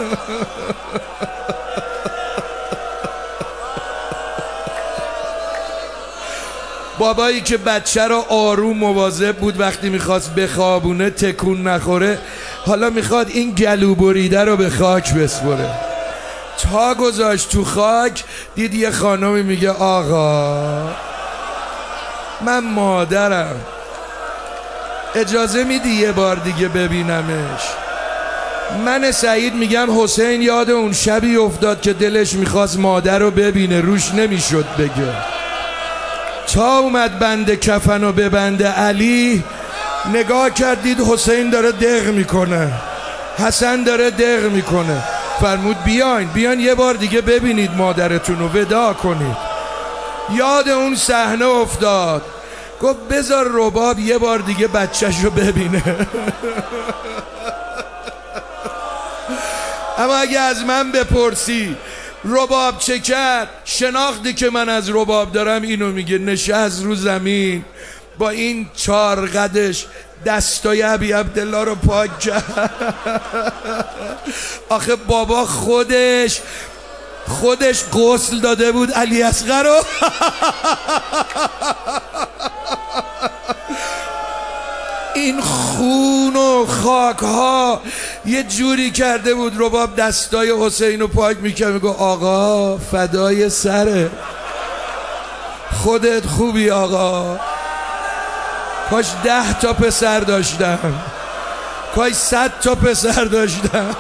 بابایی که بچه رو آروم مواظب بود وقتی میخواست بخوابونه تکون نخوره، حالا میخواد این گلو بریده رو به خاک بسپره. تا گذاشت تو خاک، دید یه خانمی میگه آقا من مادرم، اجازه میدی یه بار دیگه ببینمش؟ من سعید میگم حسین یاد اون شبی افتاد که دلش میخواست مادر رو ببینه، روش نمیشد بگه. تا اومد بند کفن و ببنده علی، نگاه کرد دید حسین داره دق میکنه، حسن داره دق میکنه. فرمود بیاین یه بار دیگه ببینید مادرتون رو، وداع کنید. یاد اون صحنه افتاد، گفت بذار رباب یه بار دیگه بچه‌ش رو ببینه. اما اگه از من بپرسی رباب چه کرد، شناختی که من از رباب دارم اینو میگه، نشست رو زمین با این 4 قدش دستای ابی عبدالله رو پاک کرد. آخه بابا خودش غسل داده بود علی اصغر رو. این خون و خاک ها یه جوری کرده بود رباب دستای حسین رو پاک میکرد، میگو آقا فدای سره، خودت خوبی آقا، کاش 10 تا پسر داشتم، کاش 100 تا پسر داشتم.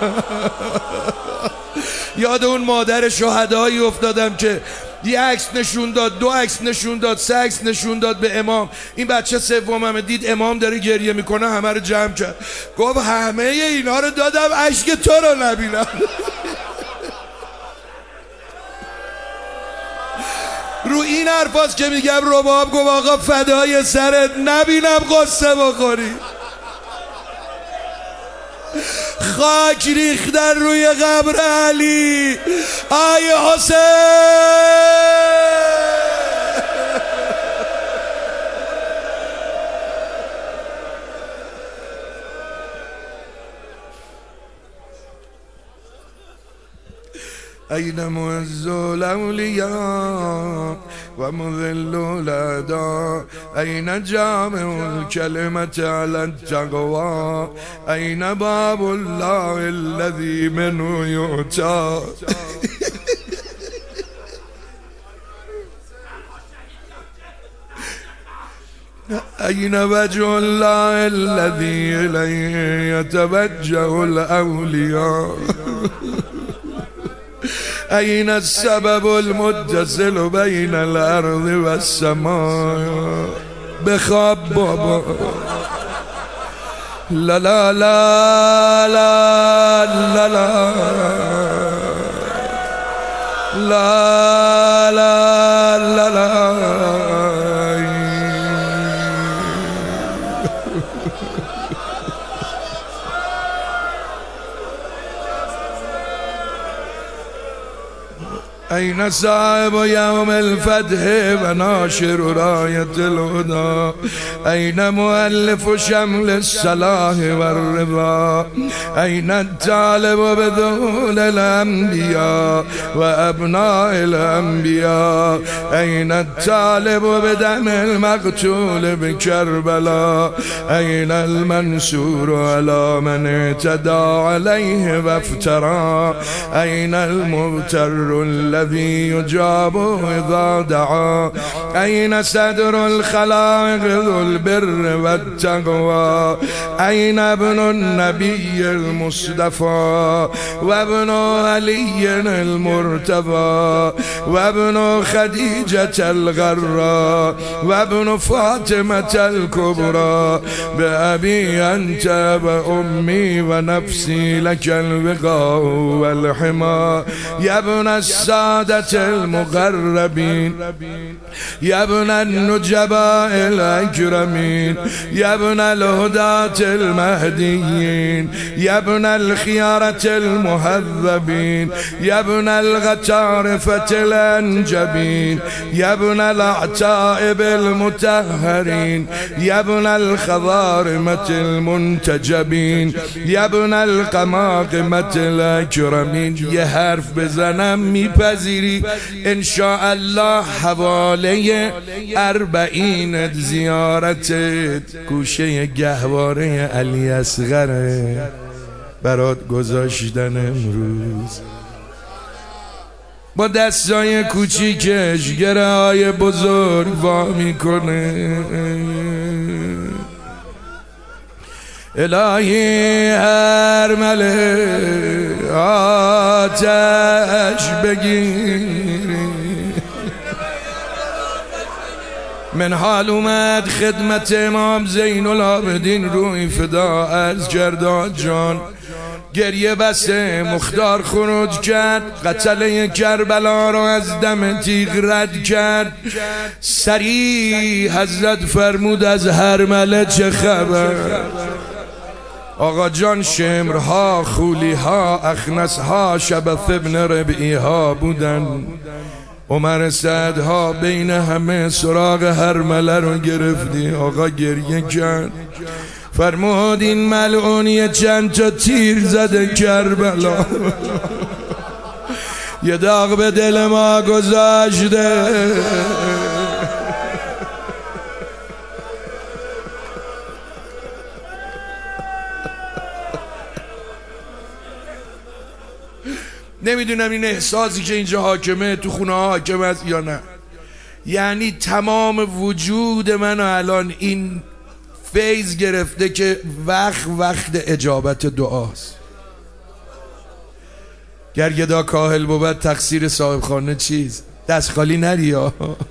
یاد اون مادر شهدایی افتادم که یه عکس نشون داد، 2 عکس نشون داد، 3 عکس نشون داد به امام. این بچه سوممه، دید امام داره گریه میکنه، همه رو جمع کرد، گفت همه اینا رو دادم اشک تو رو نبینم. رو این حرفاست که میگم رباب گفت آقا فدای سرت، نبینم قصه بخوری. خاک ریختن روی قبر علی، آی حسین. این معز الاولیاء و مذل الاعداء، این جامع الکلمة علی التقوی، این باب الله الذی منه یؤتی. این وجه الله الذی الیه یتوجه الاولیاء، این السبب المتصل بین الارض و السماء. بخواب بابا. لا لا لا لا لا لا لا لا لا لا. این صاحب یوم الفتح و ناشر رایت الهدى، این مؤلف شمل الصلاح و الرضا، این الطالب بذول الانبیاء و ابناء الانبیاء، این الطالب بدم المقتول بکربلا، این المنصور على من اعتدى علیه و افترا، این المبتر الذي يجاب إذا دعا، أين صدر الخلائق ذو البر والتقوى، أين ابن النبي المصطفى وابن علي المرتضى وابن خديجة الغراء وابن فاطمة الكبرى، بأبي أنت وأمي ونفسي لك الوقاء والحمى، يا ابن السادة السادة المقربين يا ابن النجباء الأكرمين يا ابن الهداة المهديين يا ابن الخيارة المهذبين يا ابن الغتارفة الأنجبين يا ابن الأعتائب المتهرين يا ابن الخضارمة المنتجبين يا ابن القماقمة الأكرمين. یه حرف بزنم میپذیری انشاءالله حواله 40 زیارتت گوشه گهواره علی اصغره برات گذاشتن امروز. با دستای کوچیکش گره های بزرگ وا میکنه. الهی هر مله آتش بگیری من حال اومد خدمت امام زین العابدین روی فدا از جرداد جان گریه بسته مختار خروج کرد قتله کربلا رو از دم تیغ رد کرد. سریع حضرت فرمود از هرمله چه خبر؟ آقا جان شمرها خولیها اخنسها شبث ابن ربعیها بودن. عمر سعدها بین همه سراغ هرمله رو گرفتی. آقا گریه کرد فرمود این ملعونی چند تا تیر زده کربلا یه داغ به دل ما گذاشته. نمیدونم این احساسی که اینجا حاکمه تو خونه ها حاکم است یا نه. یعنی تمام وجود من الان این فیض گرفته که وقت اجابت دعاست. گر گدا کاهل بود تقصیر صاحب خانه چیز دست خالی نری یا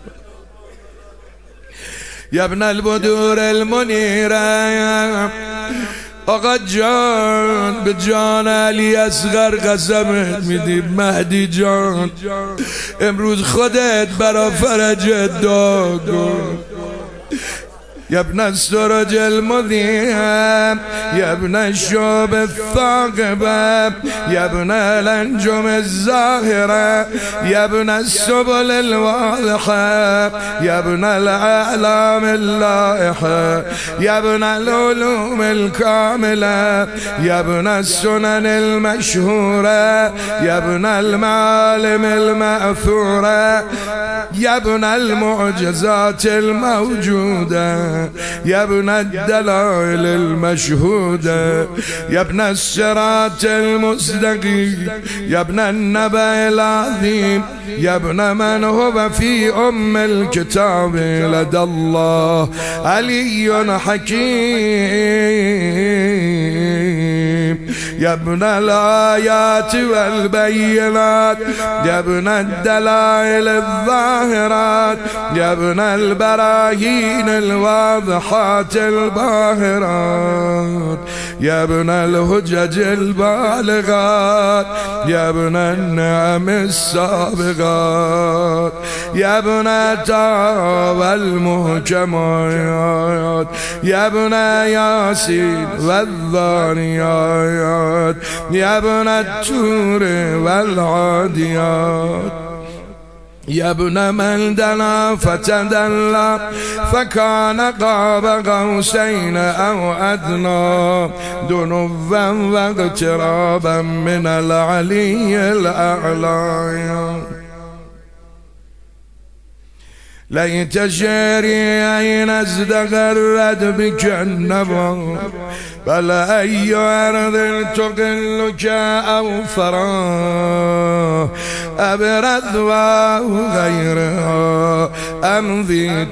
ابن البدور المنیره. آقا جان به جان علی اصغر قسمت میدیم مهدی جان امروز خودت برا فرجت دعا کن. يا ابن السرج المذيب يا ابن الشوب الثاقبة يا ابن الأنجم الزاهرة يا ابن السبل الواضحة يا ابن الأعلام اللائحة يا ابن العلوم الكاملة يا ابن السنن المشهورة يا ابن المعالم المأثورة يا ابن المعجزات الموجودة يا ابن الدلائل المشهودة يا ابن الصراط المستقيم يا ابن النبأ العظيم يا ابن من هو في الكتاب لدى الله علي حكيم يا ابن الآيات والبينات يا ابن الدلائل الظاهرات يا ابن البراهين الواضحات الباهرات يا ابن الهجج البالغات يا ابن النعم السابغات يا ابن التاب المحكمات يا ابن ياسين والذاريات يا ابن التور والعاديات يا ابن من دنا فتدلى فكان قاب قوسين أو أدنى دنوا واقترابا من العلي الأعلى ليت شعري أين ازدغرت بك النبى بل أي أرض تقلك أوفرا أبرد وغيرها أمضي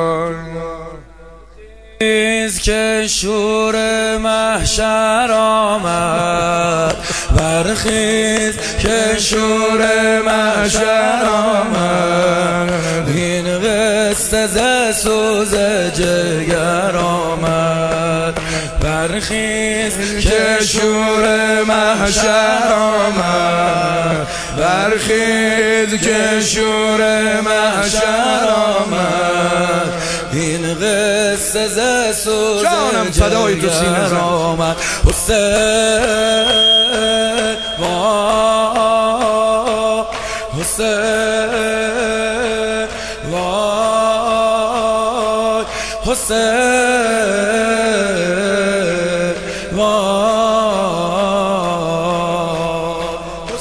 که شور محشر آمد برخیز که شور محشر آمد این قصه ز سوز جگر آمد برخیز که شور محشر آمد برخیز که شور محشر آمد. این قصه ز سوز جانم فدای تو سینه زن آمد. حسین وای حسین وای حسین وای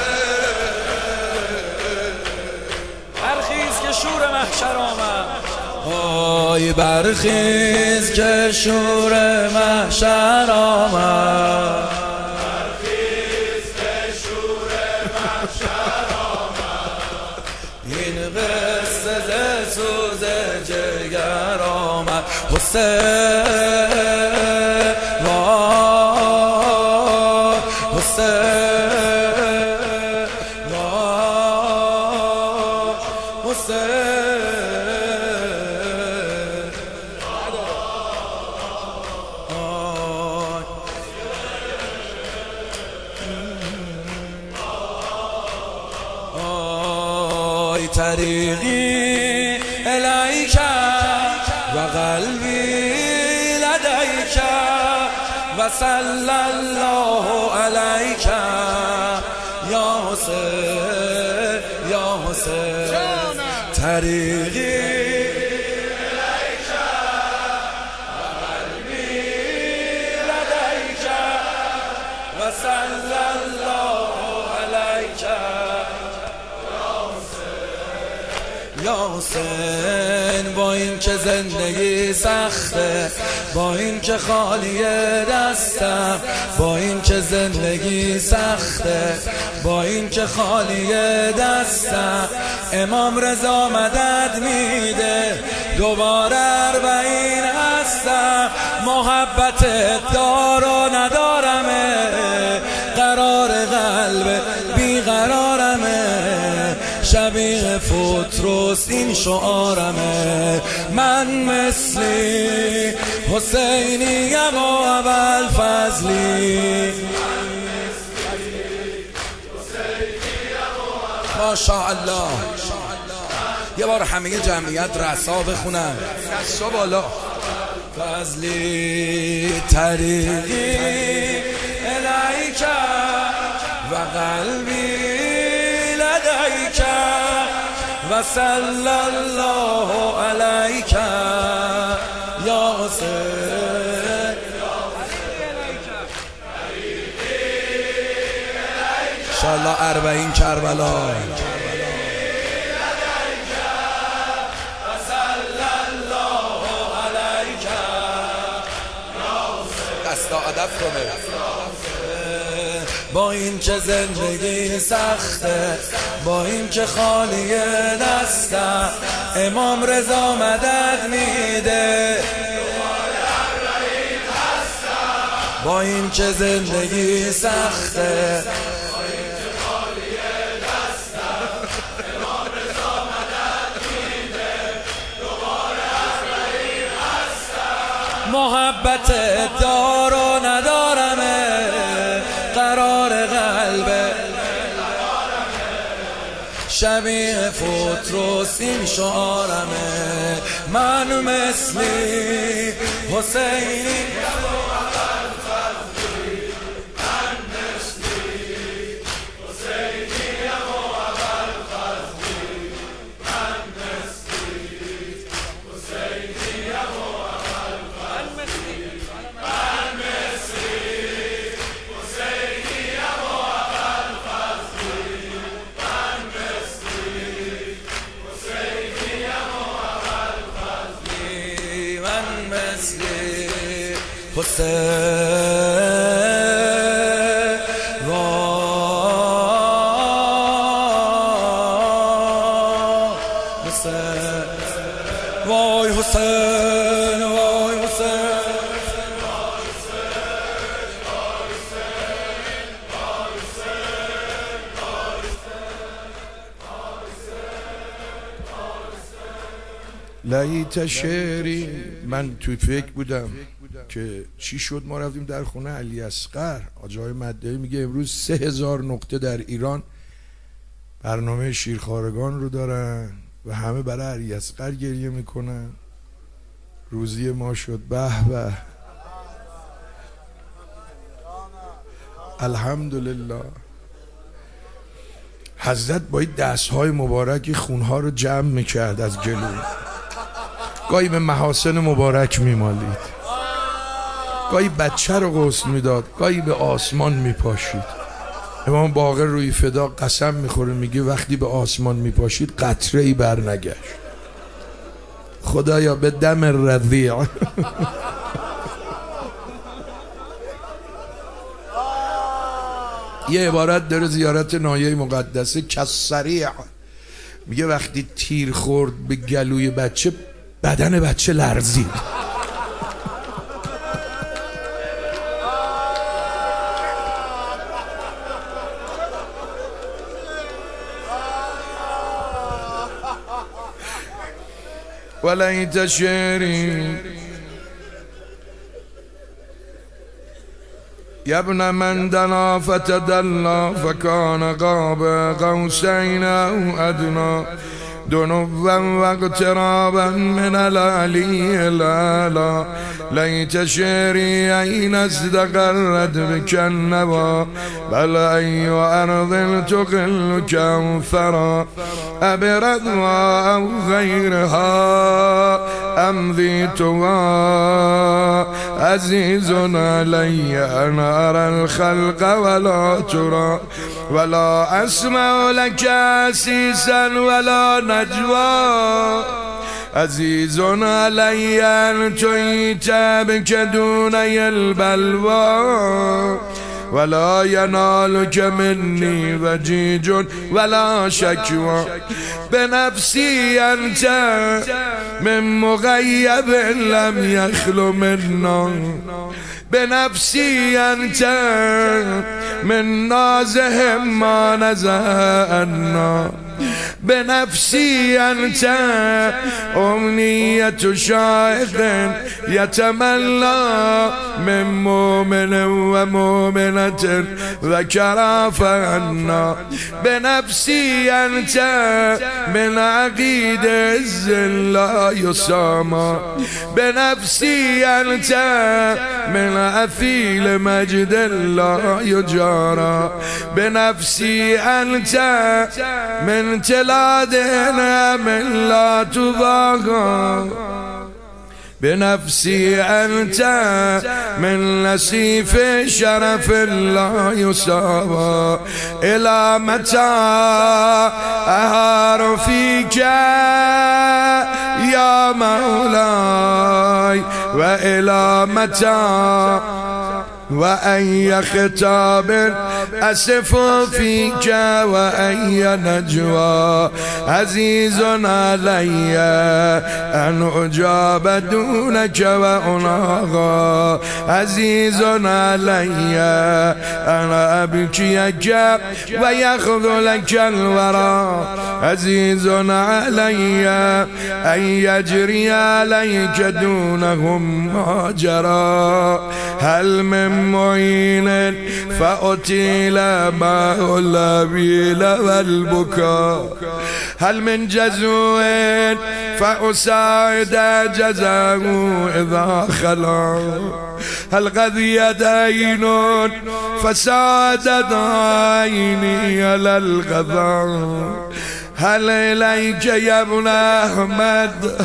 برخیز که شور محشر آمد. آی برخیز که شور محشر آمد. برخیز که شور محشر آمد. این قصه ز سوز جگر آمد. حسین وای حسین وای حسین آی طریقی الیک و قلبی لدیک و صلی الله علیک یا حسین یا حسین. طریقی الیک و قلبی لدیک و صلی الله علیک یا حسین. با این که زندگی سخته، با این که خالی دستم، با این که زندگی سخته، با این که خالی دستم، امام رضا مدد میده دوباره 40 هستم. محبت دار و ندارمه، قرار قلب بیقرارمه، شبیه فطرس این شعارمه. من مثلی حسینیم و ابوالفضلی. ماشاءالله. یه بار همه جمعیت رسا بخونن. رسا بالا. فضلی طریقی الیک و قلبی لدیک و صلی الله علیک یا حسین. انشاءالله 40 کربلا. دست کنه. با این که زندگی سخته، با این که خالی دستم، امام رضا مدد میده. با این که زندگی سخته، محبت دار و ندارمه، قرار قلب شبیه فطرس این شعارمه. من مثلی حسینی حسین وای حسین وای حسین. لیت شعری. من تو فکر بودم که چی شد ما رفتیم در خونه علی اصغر. آجای مدعی میگه امروز 3000 نقطه در ایران برنامه شیرخوارگان رو دارن و همه برای علیاصغر گریه میکنن. روزی ما شد. به به، الحمدلله. حضرت باید دستهای مبارک خونها رو جمع میکرد از گلو، گاهی به محاسن مبارک میمالید، گاهی بچه رو غسل میداد، گاهی به آسمان میپاشید. امام باقر روی فدا قسم میخوره میگه وقتی به آسمان میپاشید قطره ای بر نگشت. خدایا به دم رضیع. یه عبارت داره زیارت نایه مقدسه، کسریع، میگه وقتی تیر خورد به گلوی بچه بدن بچه لرزید. وليت شعري يا ابن من دنا فتدلى فكان قاب قوسين أو أدنى دنوا واقترابا من العلي الأعلى ليت شعري أين استقرت بك النوى بل أي أرض تقل كوثرا أبردها أو غيرها أم ذي توى عزيز علي أن أرى الخلق ولا ترى ولا أسمع لك أسيسا ولا نجوى عزيز علي أن تؤيت بك دوني البلوى ولا ينالك مني وجيج ولا شكوى بنفسي أنت من مغيب لم يخلو منا بنفسي أنت من نازه ما نزهنا بنفسي أنت أمنية شائق يتملى من مؤمن ومؤمنة ذكر فأنا بنفسي أنت من عقيد عز لا يسامى بنفسي أنت من أثيل مجد لا يجارى بنفسي أنت من تلادنا من لا تضاغى بنفسي أنت من نسيف شرف لا يساوى إلى متى أهار فيك يا مولاي وإلى متى وأي خطاب أسف فيك وأي نجوى عزيز علي أن أجاب دونك وأناغى عزيز علي أن أبكيك ويخذلك الورى عزيز علي أن يجري عليك دونهم ما جرى هل من معين فأتيل ماء الأبيل والبكاء هل من جزو فأساعد جزاه إذا خلا هل غذي دين فسادت عيني على الغذاء هل إليك يا ابن أحمد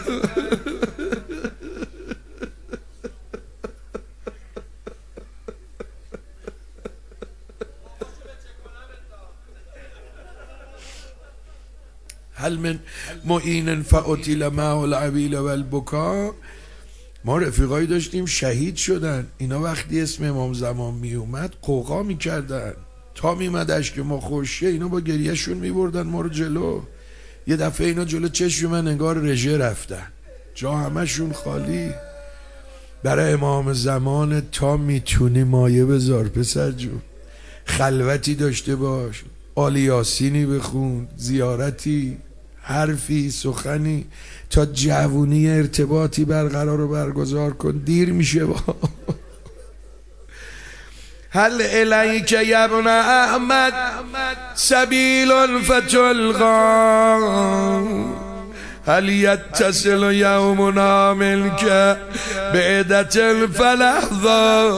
هل من معین فأتیل معه العبیل و البکا. ما رفیقایی داشتیم شهید شدن، اینا وقتی اسم امام زمان می اومد قوقا می کردن تا می مدش که ما خوشیه، اینا با گریهشون می بردن ما رو جلو. یه دفعه اینا جلو چشم من انگار رژه رفتن، جا همشون خالی. برای امام زمان تا میتونی مایه بذار پسر جون، خلوتی داشته باش، آل یاسینی بخون، زیارتی، حرفی، سخنی، تا جوونی ارتباطی برقرار و برگزار کن، دیر میشه با. هل الیک یا ابن احمد سبيل فتلقى هل يتصل يومنا منك بعدة فلحظة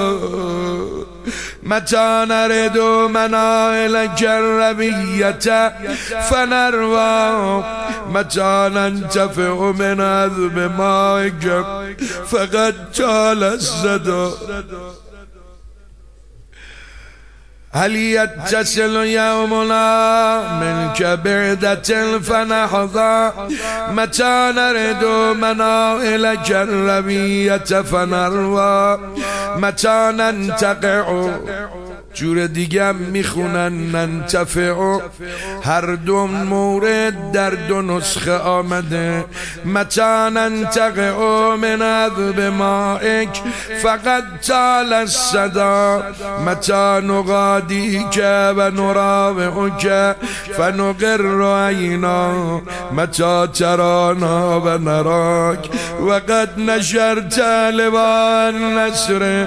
متى نرد منائلك الربية فنروى متى ننتفع من عذب مائك فقد جال الصدى هل يتصل يومنا منك بعدة فنحظى متى نرد منائلك الربية فنروى متى ننتقع جور دیگه میخونن ننتفع هر دو مورد در دو نسخه آمده متى ننتقع من عذب مائک فقد طال الصدا متى نغاديك ونراوعك فنقر عينا متى ترانا ونراك وقد نشرت لواء النصر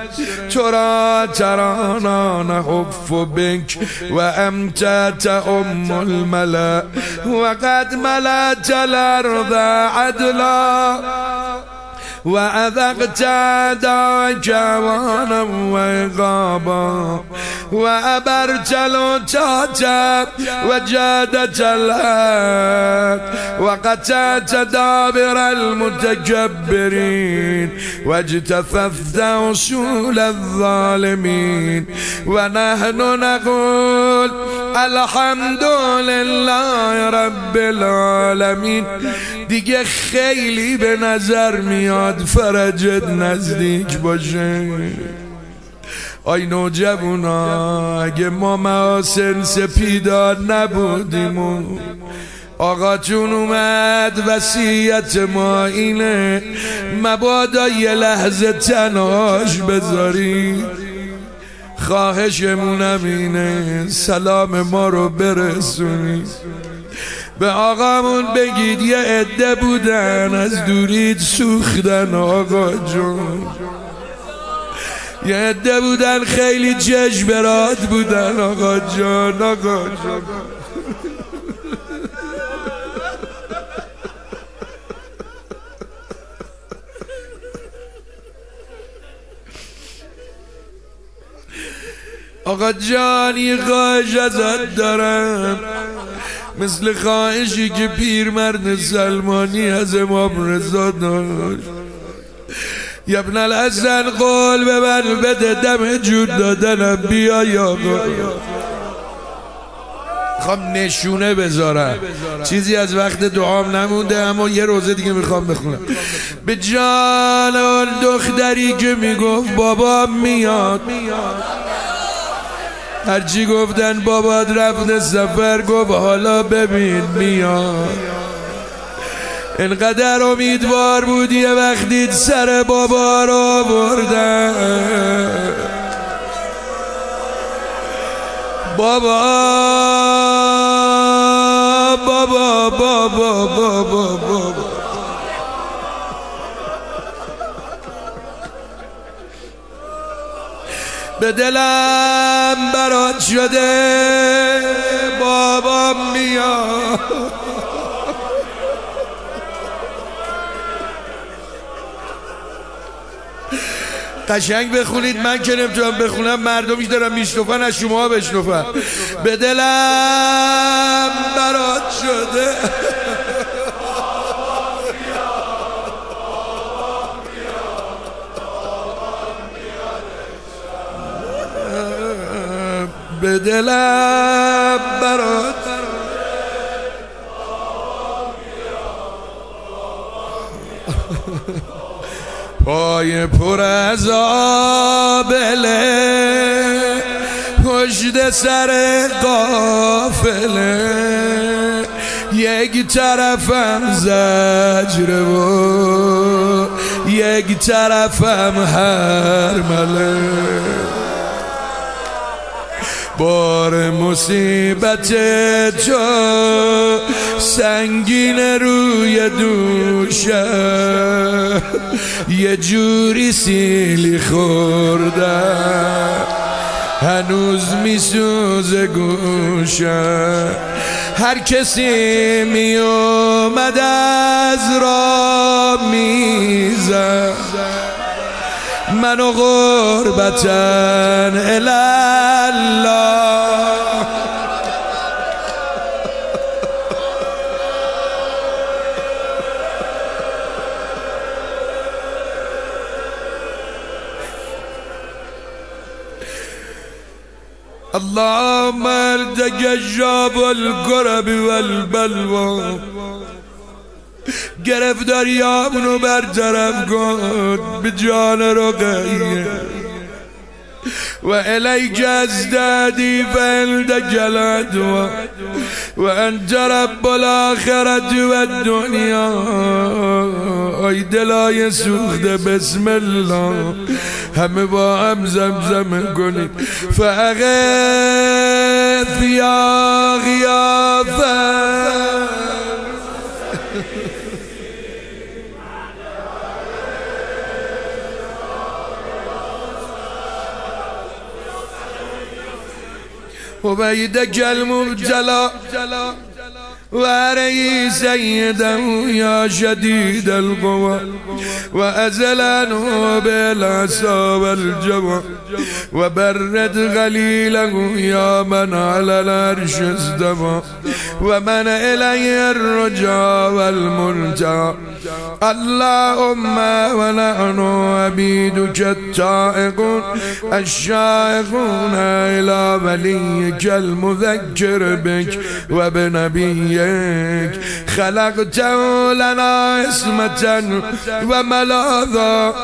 ترانا نحف بك وأنت تأم الملا وقد ملأت الأرض عدلا وأذقت داك وانا وغابا وأبرت الوتات وجادت الهات وقتلت دابر المتكبرين واجتثثت أصول الظالمين ونحن نقول الحمد لله رب العالمین. دیگه خیلی به نظر میاد فرجت نزدیک باشه. آی نوجوانا اگه ما محاسن سپیدار نبودیم و آقاتون اومد وصیت ما اینه مبادا یه لحظه تنهاش بذاری. خواهشمونم اینه سلام ما رو برسونی به آقامون بگید یه عده بودن از دورید سوختن آقا جون. یه عده بودن خیلی جشبرات بودن آقا جان. آقا جان آقا جان یه خواهش ازت دارم، مثل خواهشی که پیرمرد سلمانی از امام رضا داشت. یا ابن الحسن قول به من بده دم جود دادنم بیای آقا. میخوام نشونه بذارم، چیزی از وقت دعام نمونده اما یه روزه دیگه میخوام بخونم. به جان اون دختری که میگفت بابا میاد، هرچی گفتن بابات رفت سفر گفت حالا ببین میاد. اینقدر امیدوار بود یه وقتی سر بابا رو بردن. بابا بابا بابا بابا بابا به دلم برات شده بابا میاد. قشنگ بخونید، من که نمیتونم بخونم، مردمی دارم میشنفن از شما بشنفن. به دلم برات شده به دلم برات پای پر از آبله پشت سر قافله، یک طرفم زجره و یک طرفم هرمله. بار مصیبت تو سنگین روی دوشه، یه جوری سیلی خوردم هنوز میسوزه گوشم. هر کسی میومد از را میزد، منو غربتن الله. اللهم ارتج الجاب والقرب والبلوى. گرفتاریامونو برطرف کن به جان رقیه. و الیک ازدادی فعندک العدوى و انت رب الاخرة و الدنیا. ای دلای سوخته بسم الله، همه با هم زمزم کنید. فاغث یا غیاثا. وبيدك المبتلى واري سيدا يا شديد القوى. وأزلانه بالعصا والجوى وبرد غليله يا من على العرش استوى. ومن إليه الرجاء والملجأ. اللهم ونحن عبيدك التائقون الشائقون إلى وليك المذكر بك وبنبيك. خلقته لنا عصمة وملاذا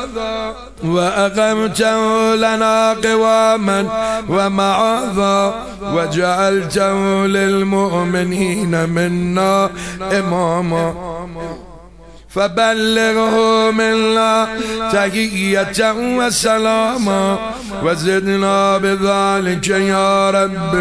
وأقمته لنا قواما ومعاذا وجعلته للمؤمنين منا إماما. فبلغه منا تحية وسلاما وزدنا بذلك يا رب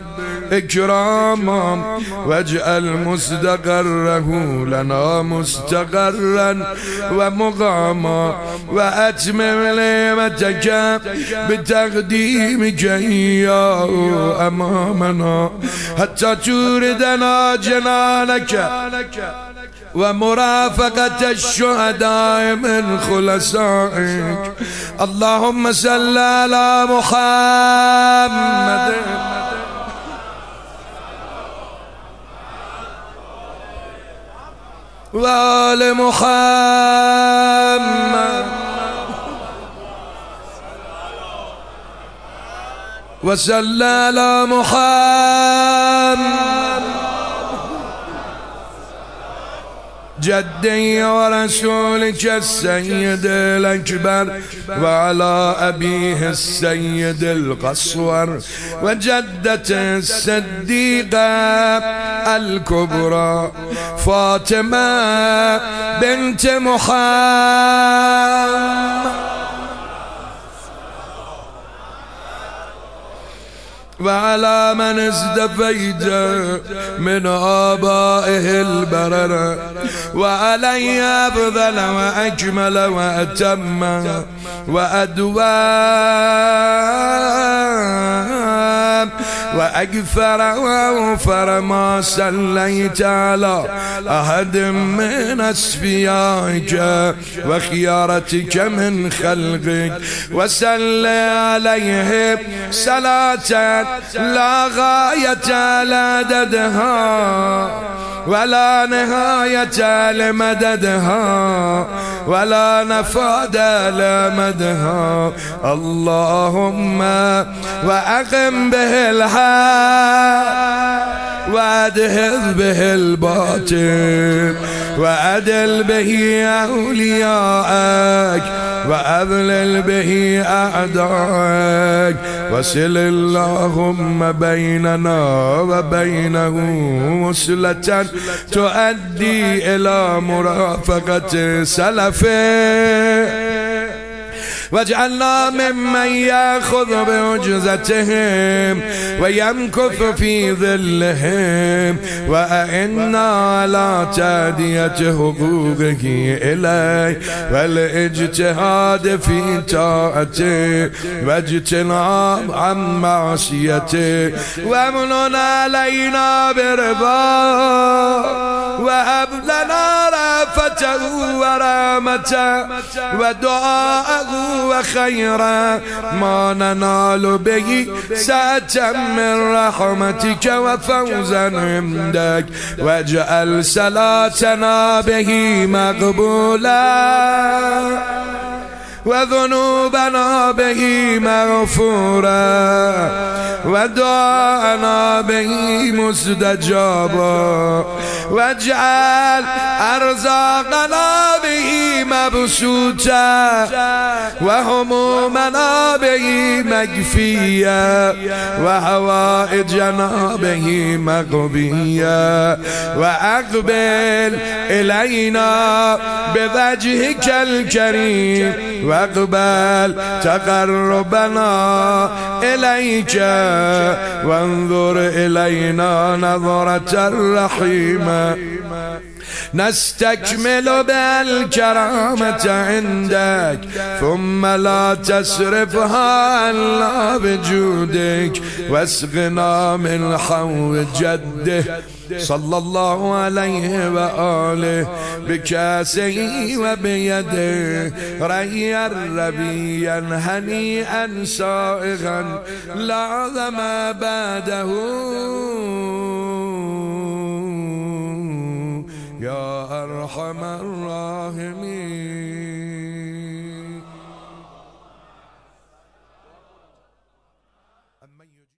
إكراما. واجعل مستقره لنا مستقرا ومقاما. وأتمم نعمتك بتقديمك إياه أمامنا حتى توردنا جنانك ومرافقة الشهداء من خلصائك. اللهم صل على محمد وآل محمد وصل على محمد جدي ورسولك السيد الأكبر وعلى أبيه السيد القصور وجدته الصديقة الكبرى فاطمة بنت محمد وعلى من استفيد من آبائه البررة وعلي أفضل وأكمل وأتم وأدوام وأكثر وأوفر ما صليت على أحد من أصفيائك وخيارتك من خلقك وسل عليه صلاة لا غاية لعددها ولا نهاية لمددها ولا نفاد لمدها. اللهم وأقم به الحق وأدهذ به الباطل وأدل به أولياءك وأذلل به أعداءك وصل اللهم بيننا وبينه وصلة تؤدي إلى مرافقة سلفه واجعلنا ممن يأخذ بعجزتهم ويمكث في ظلهم وأئنا على تأدية حقوقه إليه والاجتهاد في طاعته واجتناب عن معصيته وامنن علينا برضاه وهب لنا رأفته ورحمته ودعاءه وخيرا ما ننال به سعة من رحمتك وفوزا عندك واجعل صلاتنا به مقبولا وذنوبنا به مغفورا ودعانا به مستجابا واجعل أرزاقنا به مبسوطا وهمومنا به مكفيا وحوائجنا به مقضيا وأقبل إلينا بوجهك الكريم واقبل تقربنا إليك وانظر إلينا نظرة رحيمة نستكمل بالكرامة عندك ثم لا تصرفها عنا بجودك واسقنا من حوض جده صلى الله عليه وآله بكاسه وبيده ريا ربيا هنيئا سائغا لا ظما بعده يا أرحم الراحمين.